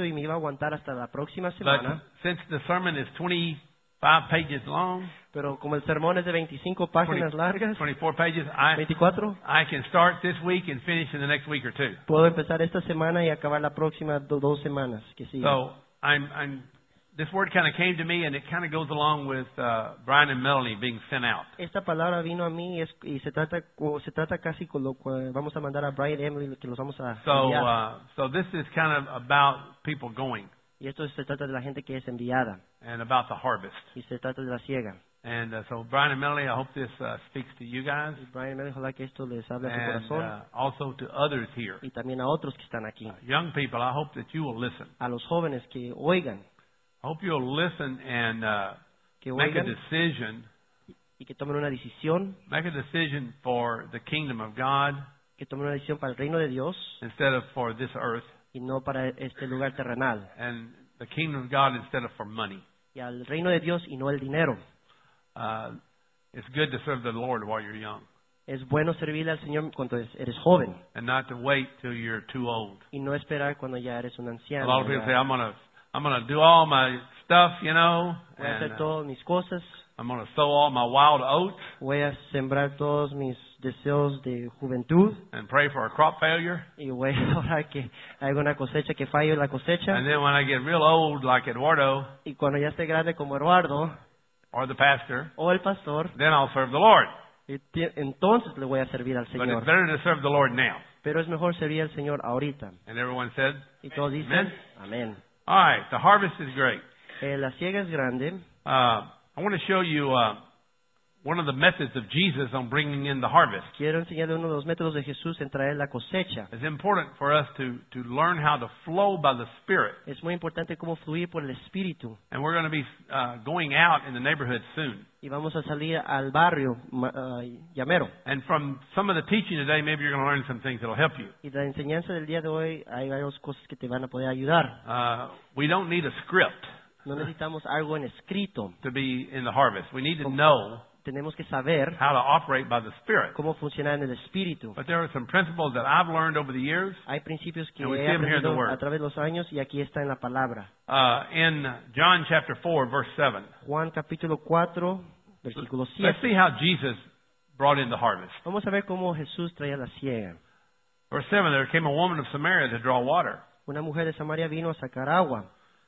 Espíritu y me iba a aguantar hasta la próxima But semana. since the sermon is 25 pages long, Pero como el sermón es de 25 páginas largas, 24 pages, 24, I can start this week and finish in the next week or two. puedo empezar esta semana y acabar la próxima 2 semanas que siguen. So this word kind of came to me, and it kind of goes along with Brian and Melanie being sent out. Esta palabra vino a mí y se trata casi con lo que vamos a mandar a Brian y Emily, que los vamos a enviar. So this is kind of about people going Y esto se trata de la gente que es enviada and about the harvest. y se trata de la siega. And so Brian and Melanie, I hope this speaks to you guys Y Brian y Emily, ojalá que esto les hable a su and corazón also to others here. y también a otros que están aquí. Young people, I hope that you will listen. A los jóvenes que oigan, I hope you'll listen and que make a oigan decision. y que tomen una decisión, Make a decision for the kingdom of God que tomen una decisión para el reino de Dios instead of for this earth, y no para este lugar terrenal. and the kingdom of God instead of for money. Y al reino de Dios y no el dinero. It's good to serve the Lord while you're young, Es bueno servirle al Señor cuando eres joven and not to wait till you're too old. y no esperar cuando ya eres un A anciano. lot of people say, Ya I'm gonna do all my stuff, you know, voy a hacer and todas mis cosas, I'm gonna sow all my wild oats voy a sembrar todos mis deseos de juventud and pray for a crop failure. y voy a orar que haya una cosecha, que falle la cosecha. And then when I get real old, like Eduardo Y cuando ya esté grande como Eduardo or the pastor, o el pastor, then I'll serve the Lord. entonces le voy a servir al But it's Señor. better to serve the Lord now. Pero es mejor servir al Señor ahorita. And everyone said, Y todos dicen, Amen. amén. all right, the harvest is great. La siega es grande. I want to show you one of the methods of Jesus on bringing in the harvest. Quiero enseñarle uno de los métodos de Jesús en traer la cosecha. It's important for us to learn how to flow by the Spirit. Es muy importante cómo fluir por el Espíritu. And we're going to be going out in the neighborhood soon. Y vamos a salir al barrio llamero. And from some of the teaching today, maybe you're going to learn some things that will help you. Y la enseñanza del día de hoy, hay varias cosas que te van a poder ayudar. We don't need a script No necesitamos algo en escrito. to be in the harvest. We need to know Tenemos que saber how to operate by the Spirit. cómo funciona en el Espíritu. But there are some principles that I've learned over the years. Hay principios que And we he see 'em here in the aprendido Word. a través de los años y aquí está en la palabra. In John chapter 4, verse 7. Juan capítulo 4, versículo Let's 7. see how Jesus brought in the harvest. Vamos a ver cómo Jesús traía la siega. Verse 7, there came a woman of Samaria to draw water. Una mujer de Samaria vino a sacar agua.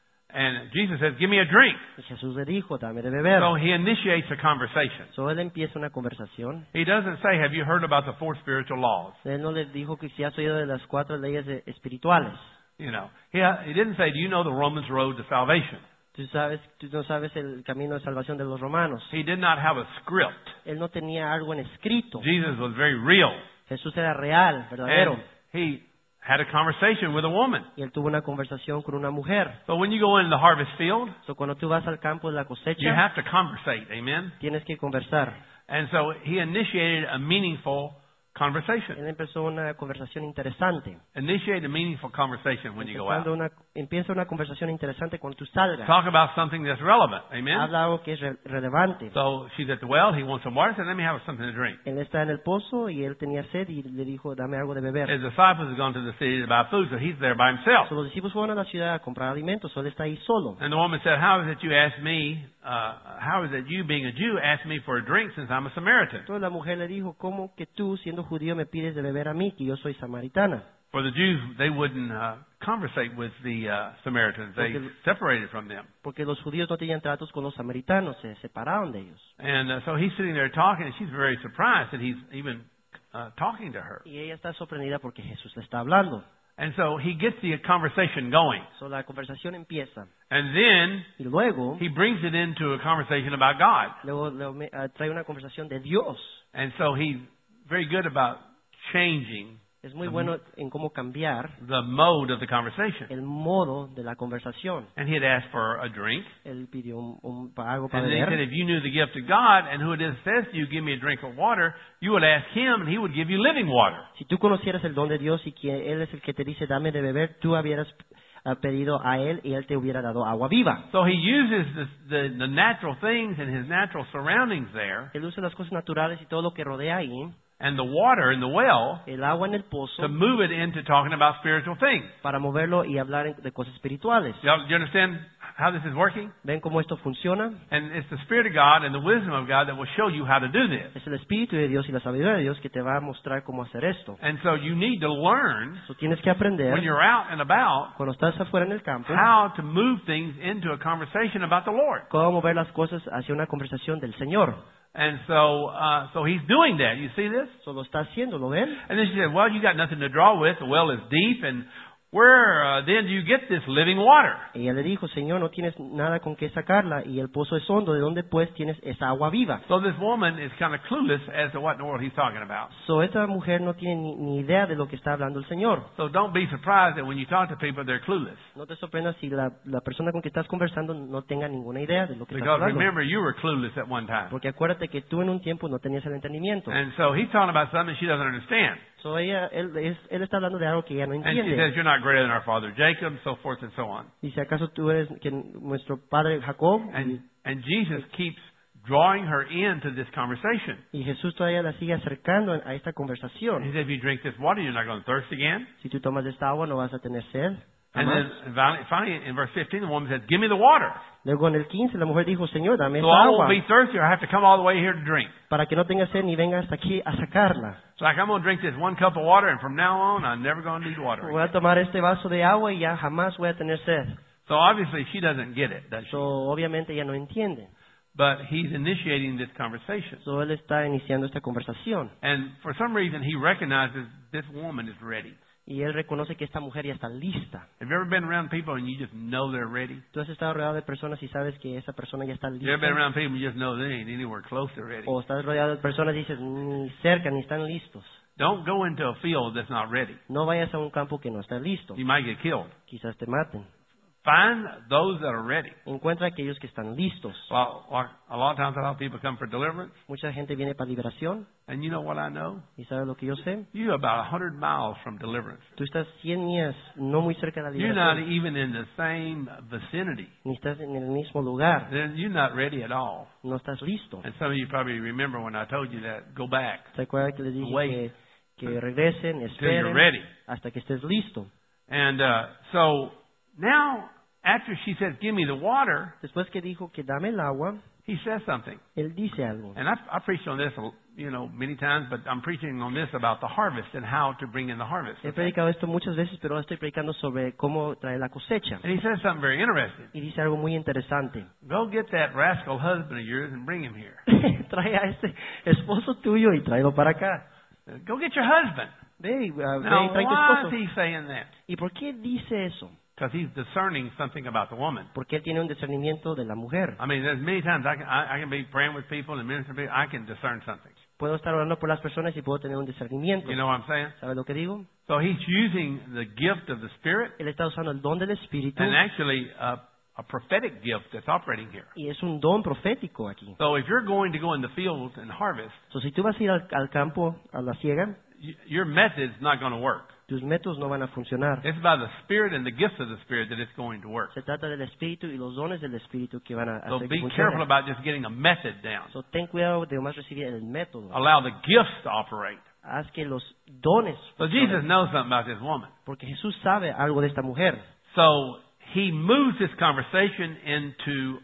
And Jesus says, give me a drink. Y Jesús le dijo, dame de beber. So he initiates a conversation. So él empieza una conversación. He doesn't say, have you heard about the 4 spiritual laws? Él no le dijo que si has oído de las 4 leyes espirituales. You know, he didn't say, do you know the Romans road to salvation? Tú no sabes el camino de salvación de los romanos. He did not have a script. Él no tenía algo en escrito. Jesus was very real. Jesús era real, verdadero. And he had a conversation with a woman. Y él tuvo una conversación con una mujer. So when you go in the harvest field, So cuando tú vas al campo de la you cosecha, have to conversate. Amen? tienes que conversar. And so he initiated a meaningful conversation. Él empezó una conversación interesante. Initiate a meaningful conversation when you go out. Empieza una conversación interesante cuando tú salgas. Talk about something that's relevant. Amen? Habla algo que es relevante. So she's at the well. He wants some water. So let me have something to drink. Él está en el pozo y él tenía sed y le dijo, dame algo de beber. His disciples had gone to the city to buy food, so he's there by himself. So, los discípulos fueron a la ciudad a comprar alimentos, solo está ahí solo. And the woman said, how is it you ask me, how is it you, being a Jew, ask me for a drink since I'm a Samaritan? Entonces la mujer le dijo, ¿cómo que tú, siendo judío, me pides de beber a mí, que yo soy samaritana? For the Jews, they wouldn't conversate with the Samaritans. They separated from them. Porque los judíos no tenían tratos con los samaritanos, se separaron de ellos. And so he's sitting there talking, and she's very surprised that he's even talking to her. Y ella está sorprendida porque Jesús le está hablando. And so he gets the conversation going. So la conversación empieza. And then Y luego, he brings it into a conversation about God. trae una conversación de Dios. And so he's very good about changing Es muy bueno en cómo cambiar the mode of the conversation. el modo de la conversación. And he had asked for a drink. Él pidió algo para And then he said, beber. if you knew the gift of God and who it is says to you, give me a drink of water, you would ask him and he would give you living water. Si tú conocieras el don de Dios y que Él es el que te dice, dame de beber, tú hubieras pedido a Él y Él te hubiera dado agua viva. So he uses the natural things and his natural surroundings there. Él usa las cosas naturales y todo lo que rodea ahí. and the water in the well el agua en el pozo, to move it into talking about spiritual things. para moverlo y hablar de cosas espirituales. Do you understand how this is working? ¿Ven cómo esto funciona? And it's the Spirit of God and the wisdom of God that will show you how to do this. Es el Espíritu de Dios y la sabiduría de Dios que te va a mostrar cómo hacer esto. And so you need to learn So, tienes que aprender, when you're out and about cuando estás afuera en el campo, how to move things into a conversation about the Lord. cómo mover las cosas hacia una conversación del Señor. And so he's doing that. You see this? Eso lo está haciendo, ¿lo ven? And then she said, well, you got nothing to draw with. The well is deep. And where then do you get this living water? Y ella le dijo, Señor, no tienes nada con qué sacarla y el pozo es hondo. ¿De dónde pues tienes esa agua viva? So this woman is kind of clueless as to what in the world he's talking about. So, esta mujer no tiene ni idea de lo que está hablando el Señor. So don't be surprised that when you talk to people, they're clueless. No te sorprendas si la persona con que estás conversando no tenga ninguna idea de lo que estás Because hablando. remember, you were clueless at one time. Porque acuérdate que tú en un tiempo no tenías el entendimiento. And so he's talking about something she doesn't understand. So, él está hablando de algo que ella no And she entiende. says, you're not greater than our father Jacob, so forth and so on. Dice, ¿acaso tú eres que nuestro padre Jacob? And Jesus keeps drawing her into this conversation. Y Jesús todavía la sigue acercando a esta He conversación. says, if you drink this water, you're not going to thirst again. Si tú tomas de esta agua no vas a tener sed. And jamás. then finally, in verse 15, the woman says, give me the water. Luego en el 15 la mujer dijo, Señor, dame So esta I agua won't be thirsty or I have to come all the way here to drink. para que no tenga sed ni venga hasta aquí a sacarla. So like I'm going to drink this one cup of water, and from now on, I'm never going to need water Voy again. a tomar este vaso de agua y ya jamás voy a tener sed. So obviously she doesn't get it, does she? So, obviamente ella no entiende. But he's initiating this conversation. So, él está iniciando esta conversación. And for some reason, he recognizes this woman is ready. Y él reconoce que esta mujer ya está lista. Have you ever been around people and you just know they're ready? Tú has estado rodeado de personas y sabes que esa persona ya está You ever been lista. around people and you just know they ain't anywhere close to ready? O estás rodeado de personas y dices, ni cerca, ni están listos. Don't go into a field that's not ready. No vayas a un campo que no está listo. You might get killed. Quizás te maten. Find those that are ready. Encuentra a aquellos que están listos. Well, a lot of times a lot of people come for deliverance. Mucha gente viene para liberación. And you know what I know? ¿Y sabes lo que yo sé? You're about 100 miles from deliverance. Tú estás 100 millas, no muy cerca de la You're not liberación. even in the same vicinity. Ni estás en el mismo lugar. Then you're not ready at all. No estás listo. And some of you probably remember when I told you that. Go back ¿Se acuerdan que les dije Wait. que regresen, until you're esperen ready. hasta que estés listo? And so now, after she says, give me the water, Después que dijo que dame el agua, he says something. él dice algo. And I preached on this, many times, but I'm preaching on this about the harvest and how to bring in the harvest. He predicado esto muchas veces, pero ahora estoy predicando sobre cómo traer la cosecha. And he says something very interesting. Y dice algo muy interesante. Go get that rascal husband of yours and bring him here. Trae a ese esposo tuyo y tráelo para acá. Go get your husband. Ve, ve Now, y trae tu why esposo. is he saying that? ¿Y por qué dice eso? Because he's discerning something about the woman. Porque él tiene un discernimiento de la mujer. I mean, there's many times I can be praying with people and ministering to people. I can discern something. Puedo estar orando por las personas y puedo tener un discernimiento. You know what I'm saying? ¿Sabes lo que digo? So he's using the gift of the Spirit Él está usando el don del Espíritu and actually a prophetic gift that's operating here. y es un don profético aquí. So if you're going to go in the field and harvest, So, si tú vas a ir al campo, a la siega, your method's not going to work. tus métodos no van a funcionar. It's by the Spirit and the gifts of the Spirit that it's going to work. Se trata del Espíritu y los dones del Espíritu que van a So hacer be que careful funcione. about just getting a method down. So, ten cuidado de más recibir el método. Allow the gifts to operate. Haz que los dones So Jesus knows something about this woman. porque Jesús sabe algo de esta mujer. So he moves this conversation into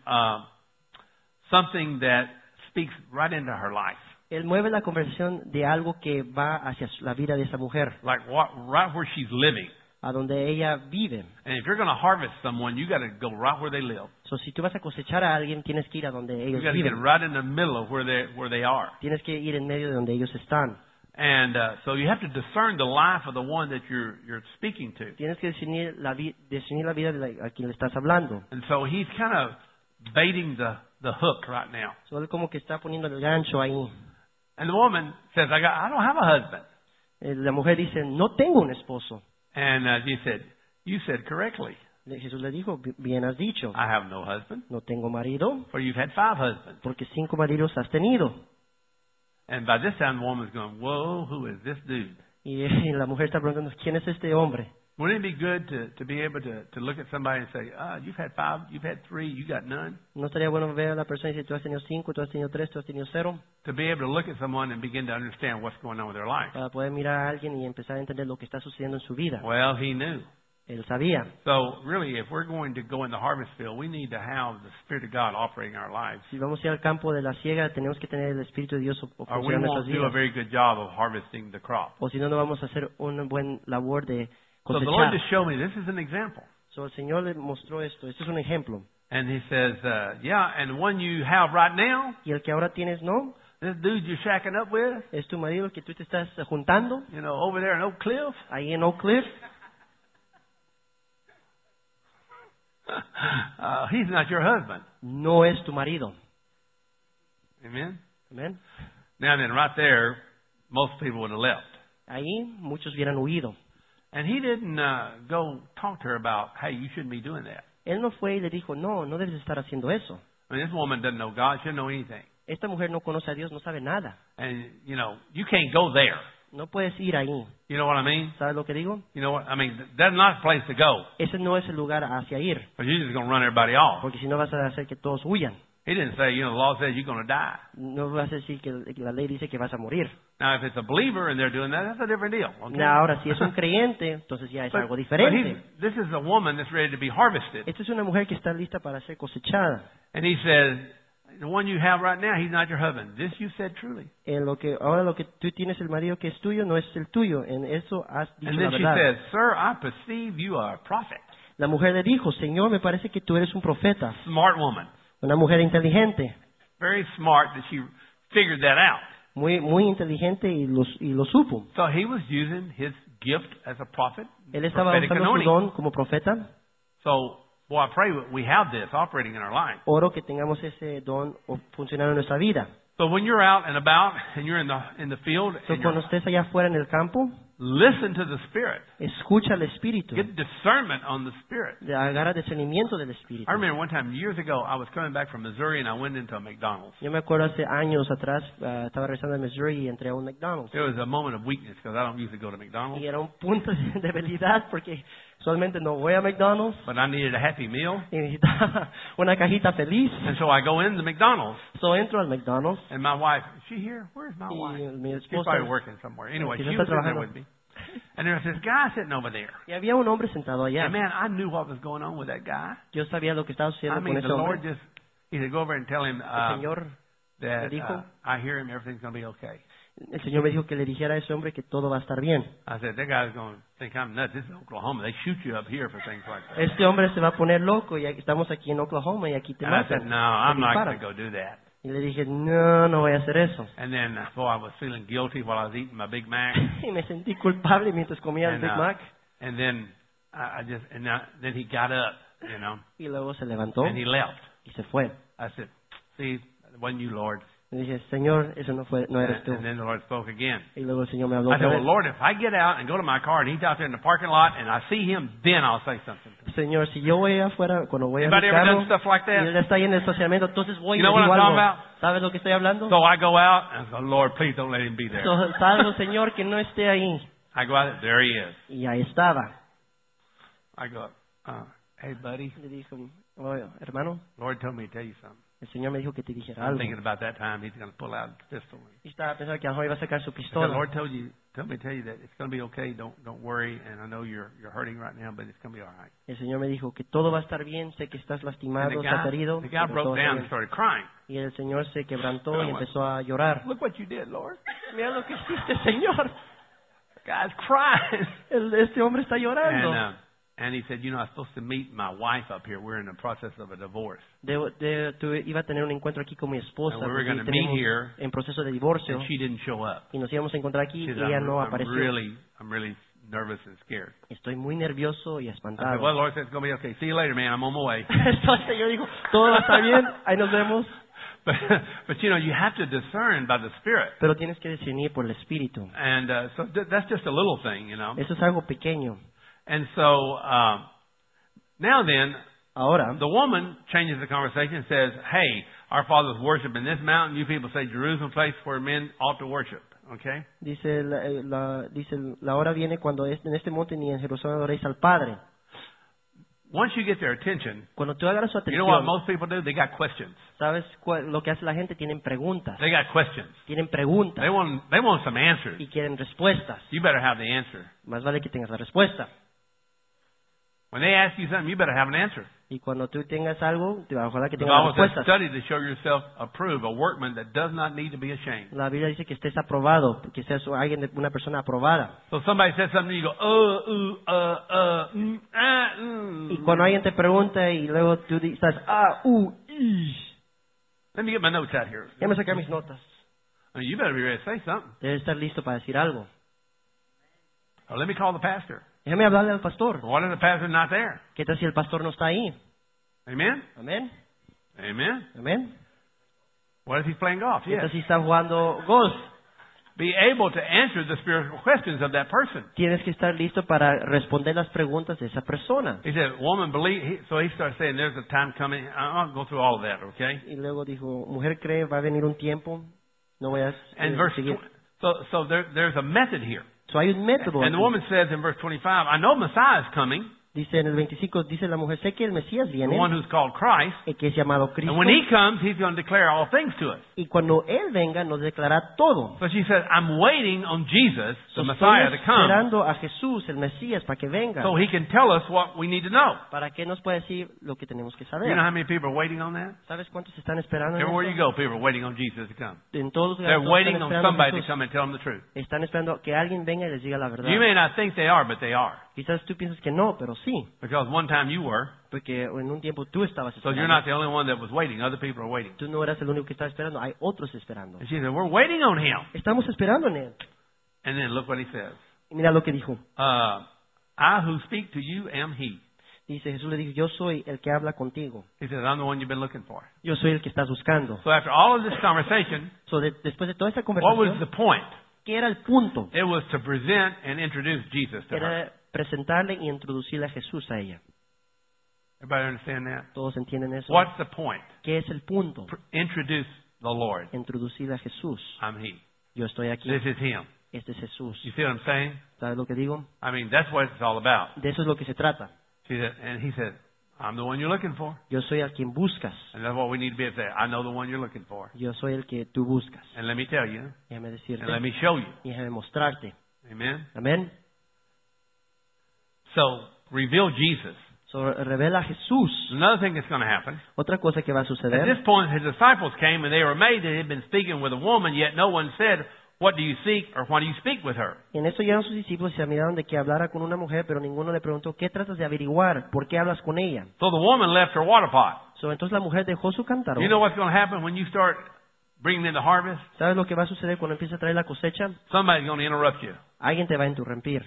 something that speaks right into her life. Él mueve la conversación de algo que va hacia la vida de esa mujer, Like right where she's living. a donde ella vive. And if you're going to harvest someone, you got to go right where they live. So, si tú vas a cosechar a alguien, tienes que ir a donde You ellos got to get viven. right in the middle of where they are. Tienes que ir en medio de donde ellos están. And so you have to discern the life of the one that you're speaking to. Tienes que discernir la vida de a quien le estás hablando. And so he's kind of baiting the hook right now. So, él como que está poniendo el gancho ahí. And the woman says, I don't have a husband. La mujer dice, no tengo un esposo. And he said, you said correctly. Jesús le dijo, bien has dicho, I have no husband, no tengo marido, for you've had 5 husbands. porque 5 maridos has tenido. And by this time, the woman's going, whoa, who is this dude? Y la mujer está preguntando, ¿quién es este hombre? Wouldn't it be good to be able to look at somebody and say, you've had 5, you've had 3, you got none? ¿No estaría bueno ver a la persona y decir, tú has tenido 5, tú has tenido 3, tú has tenido 0? To be able to look at someone and begin to understand what's going on with their life. Para poder mirar a alguien y empezar a entender lo que está sucediendo en su vida. Well, he knew. Él sabía. So really, if we're going to go in the harvest field, we need to have the Spirit of God operating in our lives. Si vamos a ir al campo de la siega, tenemos que tener el Espíritu de Dios Or we funcionando en nuestras won't do a vidas. very good job of harvesting the crop. O si no, no vamos a hacer una buena labor de So the Lord cosechar. just showed me, this is an example. So, el Señor le mostró esto. Este es un ejemplo. And he says, yeah, and the one you have right now, Y el que ahora tienes, ¿no? this dude you're shacking up with, Es tu marido el que tú te estás juntando you know, over there in Oak Cliff. ahí en Oak Cliff. He's not your husband. No es tu marido. Amen? Amén. Now then, right there, most people would have left. Ahí muchos hubieran huido. And he didn't go talk to her about, hey, you shouldn't be doing that. Él no fue y le dijo, no, no debes estar haciendo eso. I mean, this woman doesn't know God. She doesn't know anything. Esta mujer no conoce a Dios, no sabe nada. And, you know, you can't go there. No puedes ir ahí. You know what I mean? ¿Sabes lo que digo? You know what? I mean, that's not a place to go. Ese no es el lugar hacia ir. Because you're just going to run everybody off. Porque si no vas a hacer que todos huyan. He didn't say, you know, the law says you're going to die. No vas a decir que la ley dice que vas a morir. Now, if it's a believer and they're doing that, that's a different deal. Okay? Ahora, si es un creyente, entonces ya es algo diferente. this is a woman that's ready to be harvested. Esta es una mujer que está lista para ser cosechada. And he says, the one you have right now, he's not your husband. This you said truly. Ahora lo que tú tienes el marido que es tuyo no es el tuyo. En eso has dicho And la then she verdad. says, sir, I perceive you are a prophet. La mujer le dijo, Señor, me parece que tú eres un profeta. Smart woman. Una mujer inteligente. Very smart that she figured that out. Muy inteligente y lo supo. So he was using his gift as a prophet. Él estaba prophetic usando su anointing. don como profeta. So, boy, I pray we have this operating in our life. Oro que tengamos ese don funcionando en nuestra vida. So when you're out and about and you're in the field, So, and cuando you're, estés allá afuera en el campo, listen to the Spirit. escucha al Espíritu. Get discernment on the Spirit. Agarra discernimiento del Espíritu. I remember one time years ago, I was coming back from Missouri and I went into a McDonald's. Yo me acuerdo hace años atrás, estaba regresando de Missouri y entré a un McDonald's. It was a moment of weakness because I don't usually go to McDonald's. Y era un punto de debilidad porque usualmente no voy a McDonald's But I needed a happy meal. y necesitaba una cajita feliz. And so I go into McDonald's. So entro al McDonald's And my wife, is she here? Where's my y wife? mi She's esposa probably working somewhere. Anyway, quizás she está was sitting there trabajando. with me. And there was this guy sitting over there. Y había un hombre sentado allá. And man, I knew what was going on with that guy. Yo sabía lo que estaba I sucediendo mean, con the ese Lord hombre. just, he said, go over and tell him El Señor, that me dijo- I hear him, everything's going to be okay. el Señor me dijo que le dijera a ese hombre que todo va a estar bien. I said, that guy's going to think I'm nuts. This is Oklahoma. They shoot you up here for things like that. Este hombre se va a poner loco y estamos aquí en Oklahoma y aquí te And I said, matan. no, te I'm not disparan. going to go do that. Y le dije, no, no voy a hacer eso. And then, boy, I was feeling guilty while I was eating my Big Mac. Y me sentí culpable mientras comía el And, Big Mac. And then I just, and then he got up, you know, Y luego se levantó and he left. y se fue. I said, see, it wasn't you, Lord. Le dije, Señor, eso no eres tú. And then the Lord spoke again. Y luego el Señor me habló I said, otra well, vez. Lord, if I get out and go to my car and he's out there in the parking lot and I see him, then I'll say something. Señor, si yo voy afuera, cuando voy a mi Anybody ever carro done stuff like y él that? está ahí en el estacionamiento, entonces voy y You le know what digo I'm algo. talking about? ¿Sabes lo que estoy hablando? So I go out and I go, Lord, please don't let him be there. So, salgo, Señor, que no esté ahí. I go out there he is. Y ahí estaba. I go, hey, buddy, Le dijo, oye, hermano, Lord told me to tell you something. el Señor me dijo que te dijera I'm algo. thinking about that time he's going to pull out the pistol. Y estaba pensando que a lo mejor iba a sacar su I said, pistola. Lord told me to tell you that it's going to be okay. Don't worry. And I know you're hurting right now, but it's going to be all right. El Señor me dijo que todo va a estar bien, sé que estás And lastimado, estás herido. the guy pero broke todo está down and bien. started crying. Y el Señor se quebrantó y empezó a llorar. Look what you did, Lord. Mira lo que hiciste, Señor. The guy's crying. Este hombre está llorando. And he said, you know, I'm supposed to meet my wife up here. We're in the process of a divorce. Iba a tener un encuentro aquí con mi esposa. And we were porque gonna meet tenemos here. en proceso de divorcio. And she didn't show up. Y nos íbamos a encontrar aquí She y said, ella no I'm apareció. really nervous and scared. Estoy muy nervioso y I said, espantado. well, Lord said it's going to be okay. See you later, man. I'm on my way. Entonces yo digo, todo va a estar bien, ahí nos vemos. But you know, you have to discern by the Spirit. Pero tienes que discernir por el Espíritu. And so that's just a little thing, you know. Eso es algo pequeño. And so now then, Ahora, the woman changes the conversation and says, hey, our fathers worship in this mountain. You people say Jerusalem, place where men ought to worship. Okay? Dice, la hora viene cuando en este monte ni en Jerusalén adoréis al Padre. Once you get their attention, Cuando tú agarras su you know what atención, most people do? They got questions. ¿sabes lo que hace la gente? Tienen preguntas. They got questions. Tienen preguntas They want some answers. y quieren respuestas. You better have the answer. Más vale que tengas la respuesta. When they ask you something, you better have an answer. Y cuando tú tengas algo, ojalá que The tengas Bible says, respuestas. study to show yourself approved, a workman that does not need to be ashamed. La Biblia dice que estés aprobado, que seas una persona aprobada. So somebody says something, you go, Y cuando alguien te pregunta y luego tú estás, Let me get my notes out here. déjame sacar mis notas. I mean, you better be ready to say something. Debes estar listo para decir algo. Or let me call the pastor. Déjame hablarle al pastor. What if the pastor's not there? ¿Qué tal si el pastor no está ahí? Amen? Amén. Amen? Amén. What if he's playing golf? ¿Qué Yes. tal si está jugando golf? Be able to answer the spiritual questions of that person. Tienes que estar listo para responder las preguntas de esa persona. He said, woman, believe. So he starts saying, there's a time coming. I'll go through all of that, okay? Y luego dijo, mujer cree, va a venir un tiempo. No voy a And verse seguir. so there's a method here. So hay un método. And the aquí. woman says in verse 25, I know Messiah is coming, Dice en el 25, dice la mujer, sé que el Mesías the viene, one who's called Christ. el que es llamado Cristo. And when he comes, he's going to declare all things to us. Y cuando Él venga, nos declarará todo. So she said, I'm waiting on Jesus, the So, Messiah, estoy to come esperando a Jesús, el Mesías, para que venga. so he can tell us what we need to know. Para que nos pueda decir lo que tenemos que You saber. know how many people are waiting on that? ¿Sabes cuántos están esperando? en Everywhere you esto? go, people are waiting on Jesus to come. En todos los They're lugares todos waiting están on esperando a somebody to Jesús. come and tell them the truth. Están esperando que alguien venga y les diga la verdad. You may not think they are, but they are. Quizás tú piensas que no, pero sí. Because one time you were. Porque en un tiempo tú estabas So you're esperando. not the only one that was waiting. Other people are waiting. Tú no eras el único que estaba esperando. Hay otros esperando. And she said, we're waiting on him. Estamos esperando en Él. And then look what he says. Y mira lo que dijo. I who speak to you am he. Dice, Jesús le dijo, yo soy el que habla contigo. He says, I'm the one you've been looking for. Yo soy el que estás buscando. So after all of this conversation, So, después de toda esta what was conversación, the point? ¿qué era el punto? It was to present and introduce Jesus to her. Era presentarle y introducirle a Jesús a ella. Everybody understand that? ¿Todos entienden eso? What's the point? ¿Qué es el punto? Introduce the Lord. Introducirle a Jesús. I'm he. Yo estoy aquí. This is him. Este es Jesús. You see what I'm saying? ¿Sabes lo que digo? I mean, that's what it's all about. De eso es lo que se trata. See that? And he said, I'm the one you're looking for. Yo soy a quien buscas. And that's what we need to be able to say. I know the one you're looking for. Yo soy el que tú buscas. And let me tell you. Déjame And decirte. let me show you. Y déjame mostrarte. Amen? Amén. So, reveal Jesus. So, revela a Jesús. Another thing that's going to happen. Otra cosa que va a At this suceder. point, his disciples came and they were amazed that he had been speaking with a woman, yet no one said, what do you seek or why do you speak with her? En eso llegaron sus discípulos y se admiraron de que hablara con una mujer, pero ninguno le preguntó, ¿qué tratas de averiguar? ¿Por qué hablas con ella? So the woman left her water pot. So, entonces la mujer dejó su cántaro. You know what's going to happen when you start bringing in the harvest? ¿Sabes lo que va a suceder cuando empiece a traer la cosecha? Somebody's going to interrupt you. Alguien te va a interrumpir.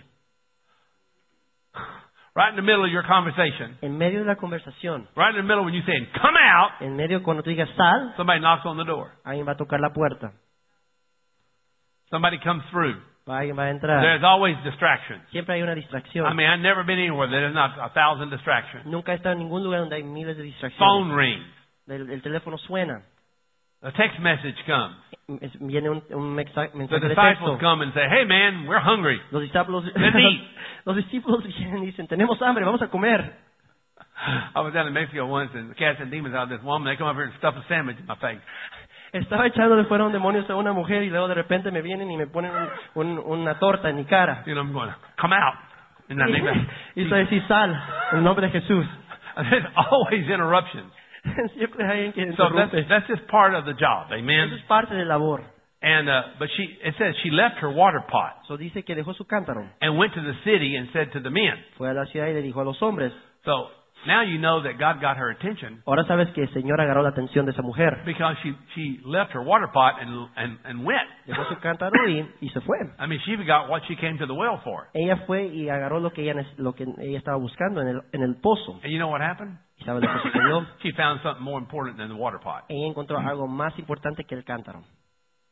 Right in the middle of your conversation. En medio de la conversación, Right in the middle when you're saying, come out, en medio cuando tú digas sal, somebody knocks on the door. alguien va a tocar la puerta. Somebody comes through. Alguien va a entrar. There's always distractions. Siempre hay una distracción. I mean, I've never been anywhere that there's not 1,000 distractions. Nunca he estado en ningún lugar donde hay miles de distracciones. Phone rings. El teléfono suena. A text message comes. Viene un The mensaje de disciples texto. come and say, hey man, we're hungry. Los discípulos, Let's eat. los discípulos vienen y dicen, tenemos hambre, vamos a comer. I was down in Mexico once and casting demons out of this woman. They come over here and stuff a sandwich in my face. Estaba echándole fuera un demonio a una mujer y luego de repente me vienen y me ponen una torta en mi cara. You know, I'm going, come out. In the name of Y soy decir, sal, en el nombre de Jesús. There's always interruptions. Siempre hay alguien que So interrumpe. that's just part of the job. Eso Amen. es parte de la labor. And but it says she left her water pot So dice que dejó su cántaro. and went to the city and said to the men. Fue a la ciudad y le dijo a los hombres. So now you know that God got her attention Ahora sabes que el Señor agarró la atención de esa mujer. because she left her water pot and went. Dejó su cántaro y se fue. I mean, she got what she came to the well for. Ella fue y agarró lo que ella estaba buscando en el pozo. And you know what happened? ¿Y sabes lo que sucedió? She found something more important than the water pot. Ella encontró algo más importante que el cántaro.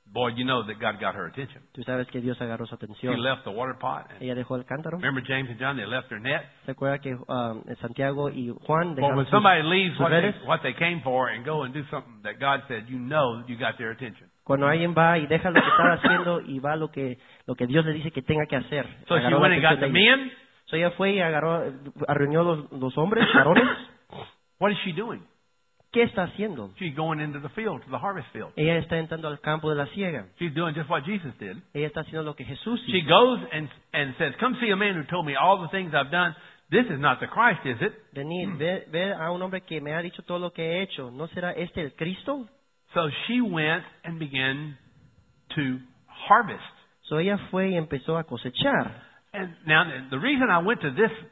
Boy, you know that God got her attention. Tú sabes que Dios agarró su She atención. left the water pot. And Ella dejó el cántaro. remember James and John, they left their net. ¿Se acuerda que Santiago y Juan But dejaron when sus, somebody leaves sus redes? what they came for and go and do something that God said, you know you got their attention. Cuando alguien va y deja lo que estaba haciendo y va lo que Dios le dice que tenga que hacer. So she Agarró la went and got atención the de ellos. men. So ella fue y reunió los hombres, varones. What is she doing? ¿Qué está haciendo? She's going into the field, to the harvest field. Ella está entrando al campo de la siega. She's doing just what Jesus did. Ella está haciendo lo que Jesús She hizo. goes and says, come see a man who told me all the things I've done. This is not the Christ, is it? Venir, ver a un hombre que me ha dicho todo lo que he hecho. ¿No será este el Cristo? So she went and began to harvest. So ella fue y empezó a cosechar. And now the reason I went to this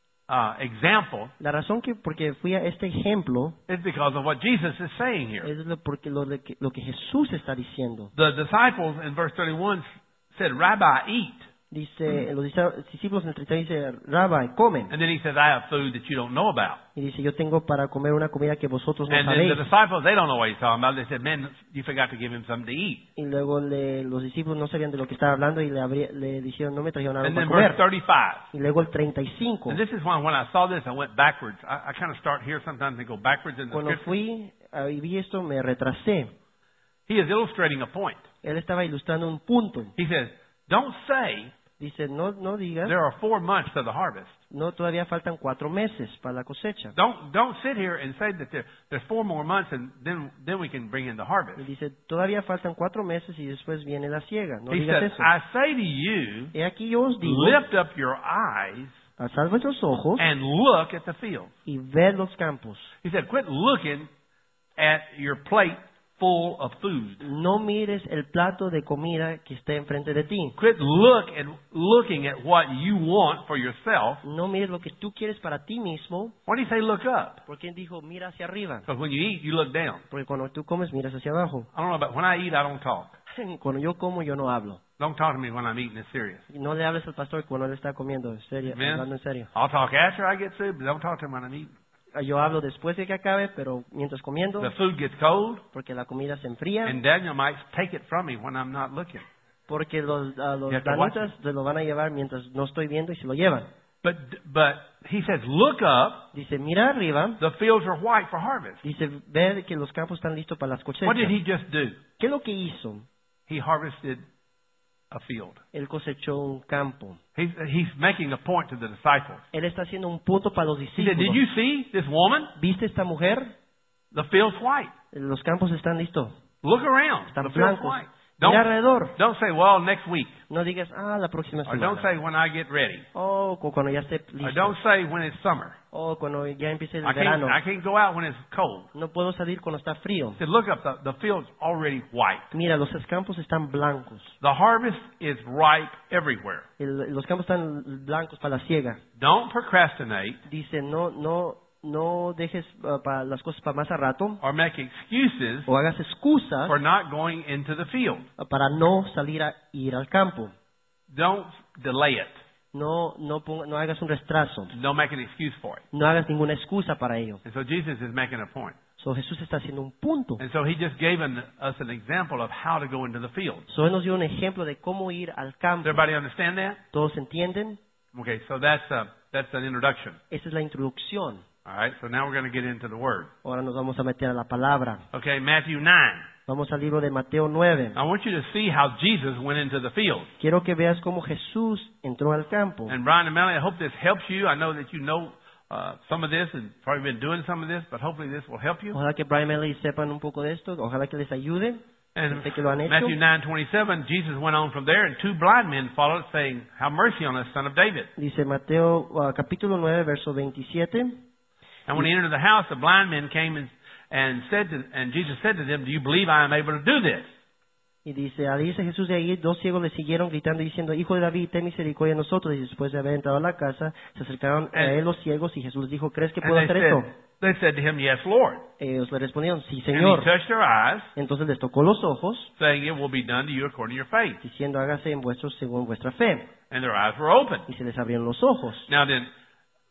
example La razón porque fui a este ejemplo is because of what Jesus is saying here. es porque lo que Jesús está diciendo. The disciples in verse 31 said, Rabbi, eat. Dice, los discípulos en el 30 dice, Rabbi, comen. And then he says, I have food that you don't know about. Y dice, yo tengo para comer una comida que vosotros no And then sabéis. the disciples, they don't know what he's talking about. They said, man, you forgot to give him something to eat. Y luego los discípulos no sabían de lo que estaba hablando y le dijeron, no me trajeron algo And para then verse comer. 35. Y luego el 35. And this is when I saw this, I went backwards. I kind of start here sometimes and go backwards in the Cuando scripture. fui y vi esto, me retrasé. He is illustrating a point. Él estaba ilustrando un punto. He says, don't say Dice, no digas, there are 4 months to the harvest. no, todavía faltan 4 meses para la cosecha. Don't sit here and say that there's 4 more months and then we can bring in the harvest. Y dice, todavía faltan 4 meses y después viene la siega. No He digas says, eso. I say to you, Y aquí yo os digo, lift up your eyes alzad vuestros ojos and look at the field. y ved los campos. He said, quit looking at your plate full of food. No mires el plato de comida que esté enfrente de ti. Quit looking at what you want for yourself. No mires lo que tú quieres para ti mismo. Why do you say look up? Porque él dijo, mira hacia arriba. Because when you eat, you look down. Porque cuando tú comes, miras hacia abajo. I don't know about when I eat, I don't talk. Cuando yo como, yo no hablo. Don't talk to me when I'm eating. It's serious. No le hables al pastor cuando él está comiendo, en serio, Amen. hablando en serio. I'll talk after I get through, but don't talk to him when I'm eating. Yo hablo después de que acabe, pero mientras comiendo, The food gets cold, porque la comida se enfría, and Daniel might take it from me when I'm not looking. porque los You have to watch danitas se lo van a llevar mientras no estoy viendo y se lo llevan. But he says, look up. Dice, mira arriba, The fields are white for harvest. dice, ve que los campos están listos para las cosechas. What did he just do? ¿Qué es lo que hizo? He harvested a field. Él cosechó un campo. He's making a point to the disciples. Él está haciendo un punto para los He said, discípulos. did you see this woman? ¿Viste esta mujer? The field's white. Los campos están listos. Look around. Están The field's blancos. white. Mira alrededor. Don't say, well, next week. No digas, la próxima Or don't semana. say when I get ready. Cuando ya esté Or listo. don't say when it's summer. Cuando ya empiece el I verano. can't go out when it's cold. No puedo salir cuando está frío. He said, look up, the field's already white. Mira, los campos están blancos. The harvest is ripe everywhere. Los campos están blancos para la siega. Don't procrastinate Dice, no dejes para las cosas para más a rato or make excuses o hagas excusas for not going into the field. para no salir a ir al campo. Don't delay it. No hagas un retraso. Don't make an excuse for it. No hagas ninguna excusa para ello. And so Jesus is making a point. So Jesús está haciendo un punto. And so he just gave us an example of how to go into the field. So él nos dio un ejemplo de cómo ir al campo. Does everybody understand that? ¿Todos entienden? Okay, so that's an introduction. Esa es la introducción. All right, so now we're going to get into the Word. Ahora nos vamos a meter a la palabra. Okay, Matthew 9. Vamos al libro de Mateo 9. I want you to see how Jesus went into the field. Quiero que veas cómo Jesús entró al campo. And Brian and Melanie, I hope this helps you. I know that you know some of this and probably been doing some of this, but hopefully this will help you. Ojalá que Brian y Melanie sepan un poco de esto. Ojalá que les ayude. And Sé que lo han hecho. Matthew 9:27, Jesus went on from there, and 2 blind men followed, saying, "Have mercy on us, son of David." Dice Mateo capítulo 9, verso 27. And when he entered the house, the blind men came and Jesus said to them, "Do you believe I am able to do this?" Y dice, al irse Jesús de ahí, 2 ciegos le siguieron gritando y diciendo, Hijo de David, ten misericordia de nosotros. Y después de haber entrado a la casa, se acercaron a él los ciegos y Jesús les dijo, ¿crees que puedo And hacer esto? they said to him, "Yes, Lord." Ellos le respondieron, sí, And Señor. he touched their eyes, Entonces les tocó los ojos, saying, "It will be done to you according to your faith." diciendo, hágase en vuestros según vuestra fe. And their eyes were open. Y se les abrieron los ojos. Now then,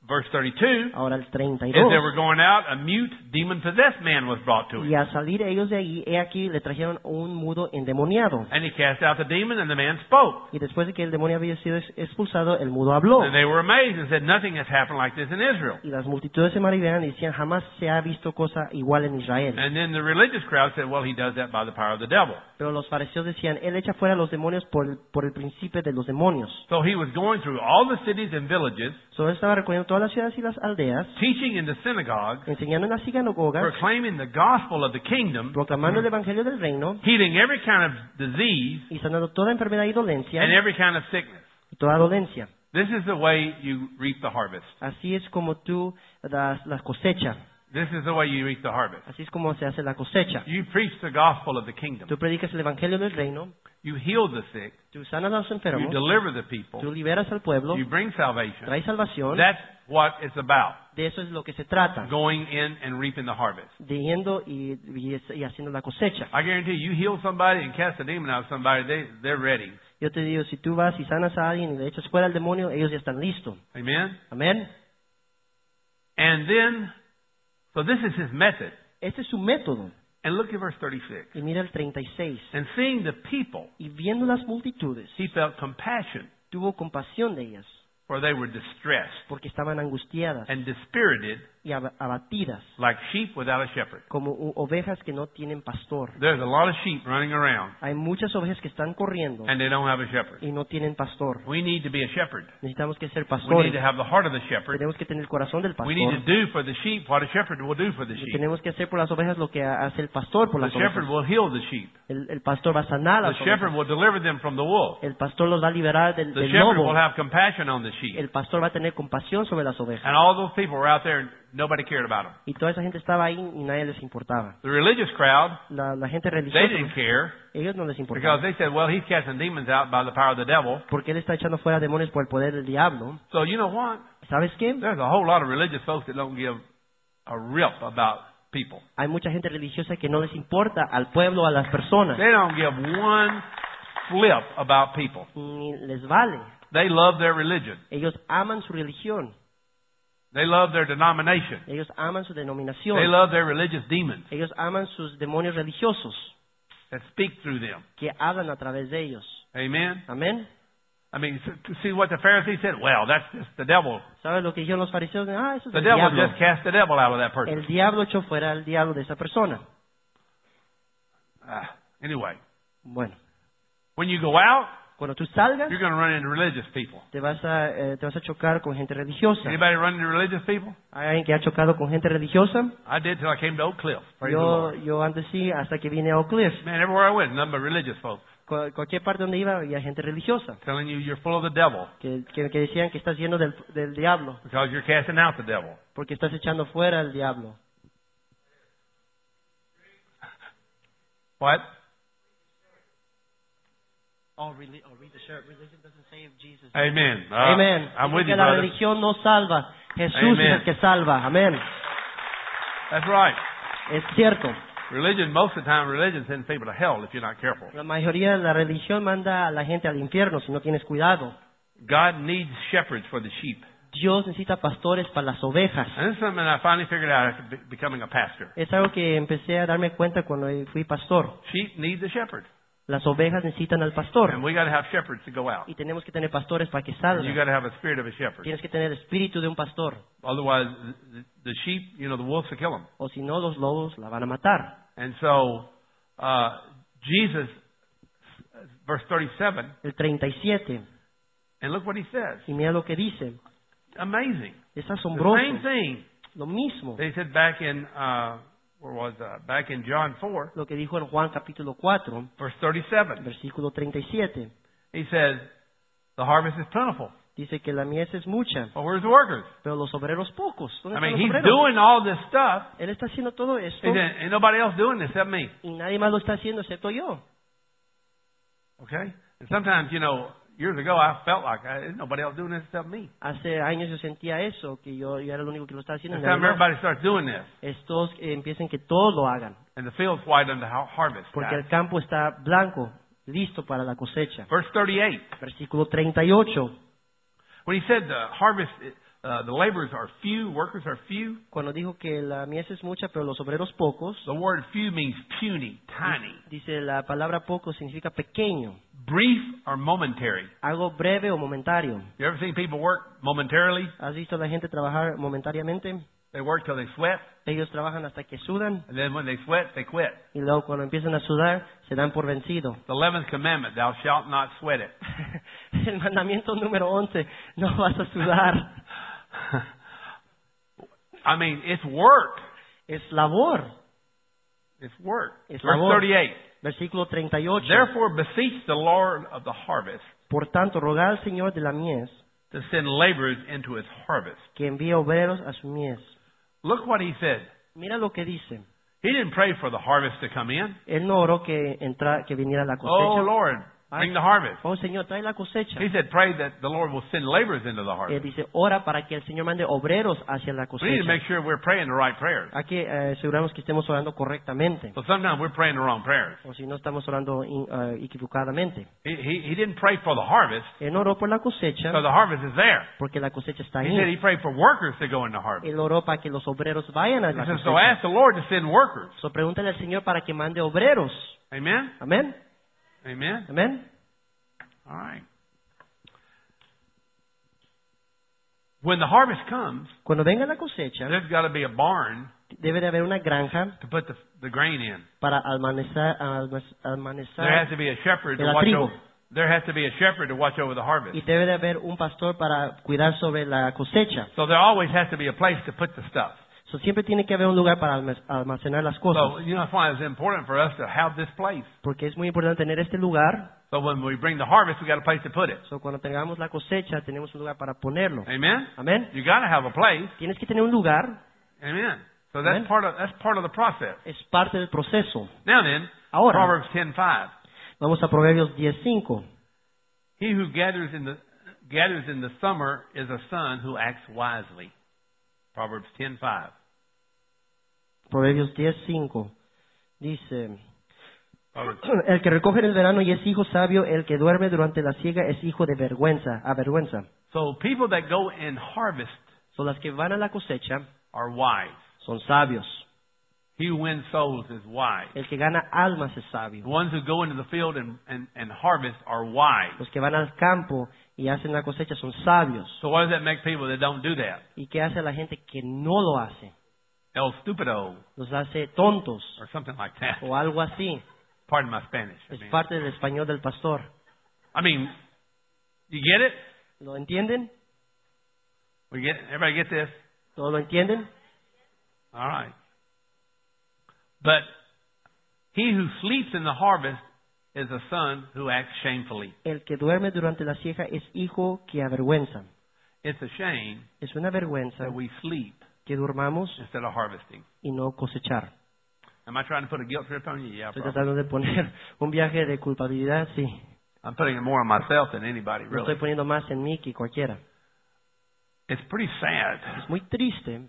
verse 32, Ahora el as they 32. were going out, a mute, demon-possessed man was brought to him. Y al salir ellos de allí, he aquí, le trajeron un mudo endemoniado. And he cast out the demon, and the man spoke. Y después de que el demonio había sido expulsado, el mudo habló. And they were amazed and said, nothing has happened like this in Israel. Y las multitudes se maravillaron y decían, jamás se ha visto cosa igual en Israel. And then the religious crowd said, well, he does that by the power of the devil. Pero los fariseos decían, él echa fuera a los demonios por el principio de los demonios. So he was going through all the cities and villages, Solo estaba recorriendo todas las ciudades y las aldeas, teaching in the synagogues, enseñando en las sinagogas, proclaiming the gospel of the kingdom, proclamando el evangelio del reino healing every kind of disease y sanando toda enfermedad y dolencia and every kind of sickness. y toda dolencia. This is the way you reap the harvest. Así es como tú das la cosecha. This is the way you reap the harvest. Así es como se hace la cosecha. You preach the gospel of the kingdom. Tú predicas el evangelio del reino, You heal the sick. tú sanas a los You enfermos, deliver the people. tú liberas al pueblo, You bring salvation. traes salvación. That's what it's about. De eso es lo que se trata, Going in and reaping the harvest. de yendo y haciendo la cosecha. I guarantee you heal somebody and cast a demon out of somebody, they're ready. Yo te digo, si tú vas y sanas a alguien y le echas fuera al demonio, ellos ya están listos. Amen? Amén. And then, so this is his method. Este es su método. And look at verse 36. Y mira el 36. And seeing the people, Y viendo las multitudes, he felt compassion, tuvo compasión de ellas, for they were distressed porque estaban angustiadas and dispirited y abatidas, like sheep without a shepherd. como ovejas que no tienen pastor. There's a lot of sheep running around, Hay muchas ovejas que están corriendo and they don't have a shepherd. y no tienen pastor. We need to be a shepherd. Necesitamos que ser We pastores. need to have the heart of the shepherd. Tenemos que tener el corazón del We need to pastor. do for the sheep what a shepherd will do for the Y sheep. tenemos que hacer por las ovejas lo que hace el pastor por The las shepherd ovejas. will heal the sheep. El pastor va a sanar a The las shepherd ovejas. will deliver them from the wolf. El pastor los va a liberar del The shepherd lobo. will have compassion on the sheep. El pastor va a tener compasión sobre las ovejas. And all those people were out there, and nobody cared about them. Y toda esa gente estaba ahí y nadie les importaba. The religious crowd, La gente they religiosa, didn't care ellos no les because importaba. they said, well, he's casting demons out by the power of the devil. Porque él está echando fuera demonios por el poder del diablo. So you know what? ¿Sabes qué? There's a whole lot of religious folks that don't give a rip about people. Hay mucha gente religiosa que no les importa al pueblo, a las personas. They don't give one flip about people. Ni les vale. They love their religion. Ellos aman su religión. They love their denomination. Ellos aman su denominación. They love their religious demons Ellos aman sus demonios religiosos that speak through them. que hablan a través de ellos. Amen? Amén. I mean, to see what the Pharisees said, well, that's just the devil. ¿Sabes lo que dijeron los fariseos? Eso es The el devil diablo. just cast the devil out of that person. El diablo echó fuera al diablo de esa persona. Anyway, Bueno, when you go out, cuando tú salgas, you're going to run into religious people. te vas a chocar con gente religiosa. Anybody run into religious people? ¿Hay alguien que ha chocado con gente religiosa? I did till I came to Oak Cliff. Praise the Lord. Yo antes sí, hasta que vine a Oak Cliff. Man, everywhere I went, nothing but religious folks Cualquier parte donde iba había gente religiosa telling you you're full of the devil que decían que estás lleno del diablo, because you're casting out the devil. porque estás echando fuera al diablo. What? Read the shirt. Religion doesn't save Jesus. Amen. Amén. I'm with Dice you, que la brother. religión no salva. Jesús Amen. es el que salva. Amén. That's right. Es cierto. Religion, most of the time, religion sends people to hell if you're not careful. La mayoría de la religión manda a la gente al infierno si no tienes cuidado. God needs shepherds for the sheep. Dios necesita pastores para las ovejas. And this is something I finally figured out after becoming a pastor. Es algo que empecé a darme cuenta cuando fui pastor. Sheep need the shepherd. Las ovejas necesitan al pastor. And we got to have shepherds to go out. Y tenemos que tener pastores para que You salgan. got to have a spirit of a shepherd. Tienes que tener el espíritu de un pastor. Otherwise, the sheep, the wolves will kill them. O si no, los lobos la van a matar. And so, Jesus, verse 37, El 37. and look what he says. Y mira lo que dice. Amazing. Es The asombroso. same thing Lo mismo. they said back in, back in John 4, Lo que dijo en Juan capítulo 4, verse 37. versículo 37. He says, the harvest is plentiful, Dice que la mies es mucha, but where's the workers? pero los obreros pocos. ¿Dónde I están mean, los he's obreros? doing all this stuff. Él está haciendo todo esto He said, ain't nobody else doing this except me. y nadie más lo está haciendo excepto yo. Okay? And sometimes, years ago, I felt like ain't nobody else doing this except me. Hace años yo sentía eso, que yo era el único que lo estaba haciendo. It's y nadie time más. everybody starts doing this. Estos empiecen que todos lo hagan, And the field's white unto harvest. porque el campo está blanco, listo para la cosecha. Verse 38. Versículo 38. When he said the harvest, the laborers are few, workers are few, Cuando dijo que la mies es mucha, pero los obreros pocos, the word few means puny, tiny, dice la palabra poco significa pequeño, brief or momentary. algo breve o momentario. You ever seen people work momentarily? ¿Has visto a la gente trabajar momentáneamente? They work till they sweat, Ellos trabajan hasta que sudan and then when they sweat, they quit. y luego cuando empiezan a sudar se dan por vencido. The 11th commandment, thou shalt not sweat it. El mandamiento número 11, no vas a sudar. I mean, it's work. Es labor. It's work. Es Verse labor. 38. Versículo 38. Therefore beseech the Lord of the harvest Por tanto, roga al Señor de la mies to send laborers into his harvest. que envíe obreros a su mies. Look what he said. Mira lo que dice. He didn't pray for the harvest to come in. Él no oró que viniera la Oh, cosecha. Lord, bring the harvest. Oh, Señor, trae la cosecha. He said, pray that the Lord will send laborers into the Él harvest. dice, ora para que el Señor mande obreros hacia la We need to cosecha. make sure we're praying the right prayers. Hay que asegurarnos que estemos orando correctamente. So sometimes we're praying the wrong prayers. O si no estamos orando equivocadamente. He didn't pray for the harvest, Él no oró por la cosecha because the harvest is there. porque la cosecha está He said ahí. he prayed for workers to go into harvest. Él oró para que los obreros vayan a He la said, so cosecha. ask the Lord to send workers. So, pregúntale al Señor para que mande obreros. Amen? Amén. Amen? Amén. All right. When the harvest comes, Cuando venga la cosecha, there's got to be a barn debe de haber una granja to put the grain in. para almacenar There has to be a shepherd to el watch trigo. over. There has to be a shepherd to watch over the harvest. Y debe de haber un pastor para cuidar sobre la cosecha. So there always has to be a place to put the stuff. So, siempre tiene que haber un lugar para almacenar las So cosas. you know that's why it's important for us to have this place. Porque es muy importante tener este lugar. So when we bring the harvest, we got a place to put it. So, cuando tengamos la cosecha, tenemos un lugar para ponerlo. Amen. Amén. You got to have a place. Tienes que tener un lugar. Amen. So that's Amen. part of the process. Es parte del proceso. Now then, Ahora. Proverbs 10:5. Vamos a Proverbios 10:5. He who gathers in the summer is a son who acts wisely. Proverbs 10:5. Proverbios 10:5. Dice, Proverbs. el que recoge en el verano y es hijo sabio, el que duerme durante la siega es hijo de avergüenza. So people that go and harvest Son las que van a la cosecha, are wise. son sabios. He who wins souls is wise. El que gana almas es sabio. The ones who go into the field and harvest are wise. Los que van al campo y hacen la cosecha son sabios. So what does that make people that don't do that? ¿Y qué hace la gente que no lo hace? El stupido Los hace tontos or something like that. o algo así. Pardon my Spanish. Es parte del español del pastor. I mean, you get it? ¿Lo entienden? Everybody get this? ¿Todos lo entienden? All right. But he who sleeps in the harvest is a son who acts shamefully. El que duerme durante la siega es hijo que avergüenza. It's a shame Es una vergüenza that we sleep que durmamos instead of harvesting. y no cosechar. Am I trying to put a guilt trip on you? Yeah, Estoy probably. tratando de poner un viaje de culpabilidad, sí. I'm putting it more on myself than anybody, Lo estoy really. poniendo más en mí que cualquiera. It's pretty sad Es muy triste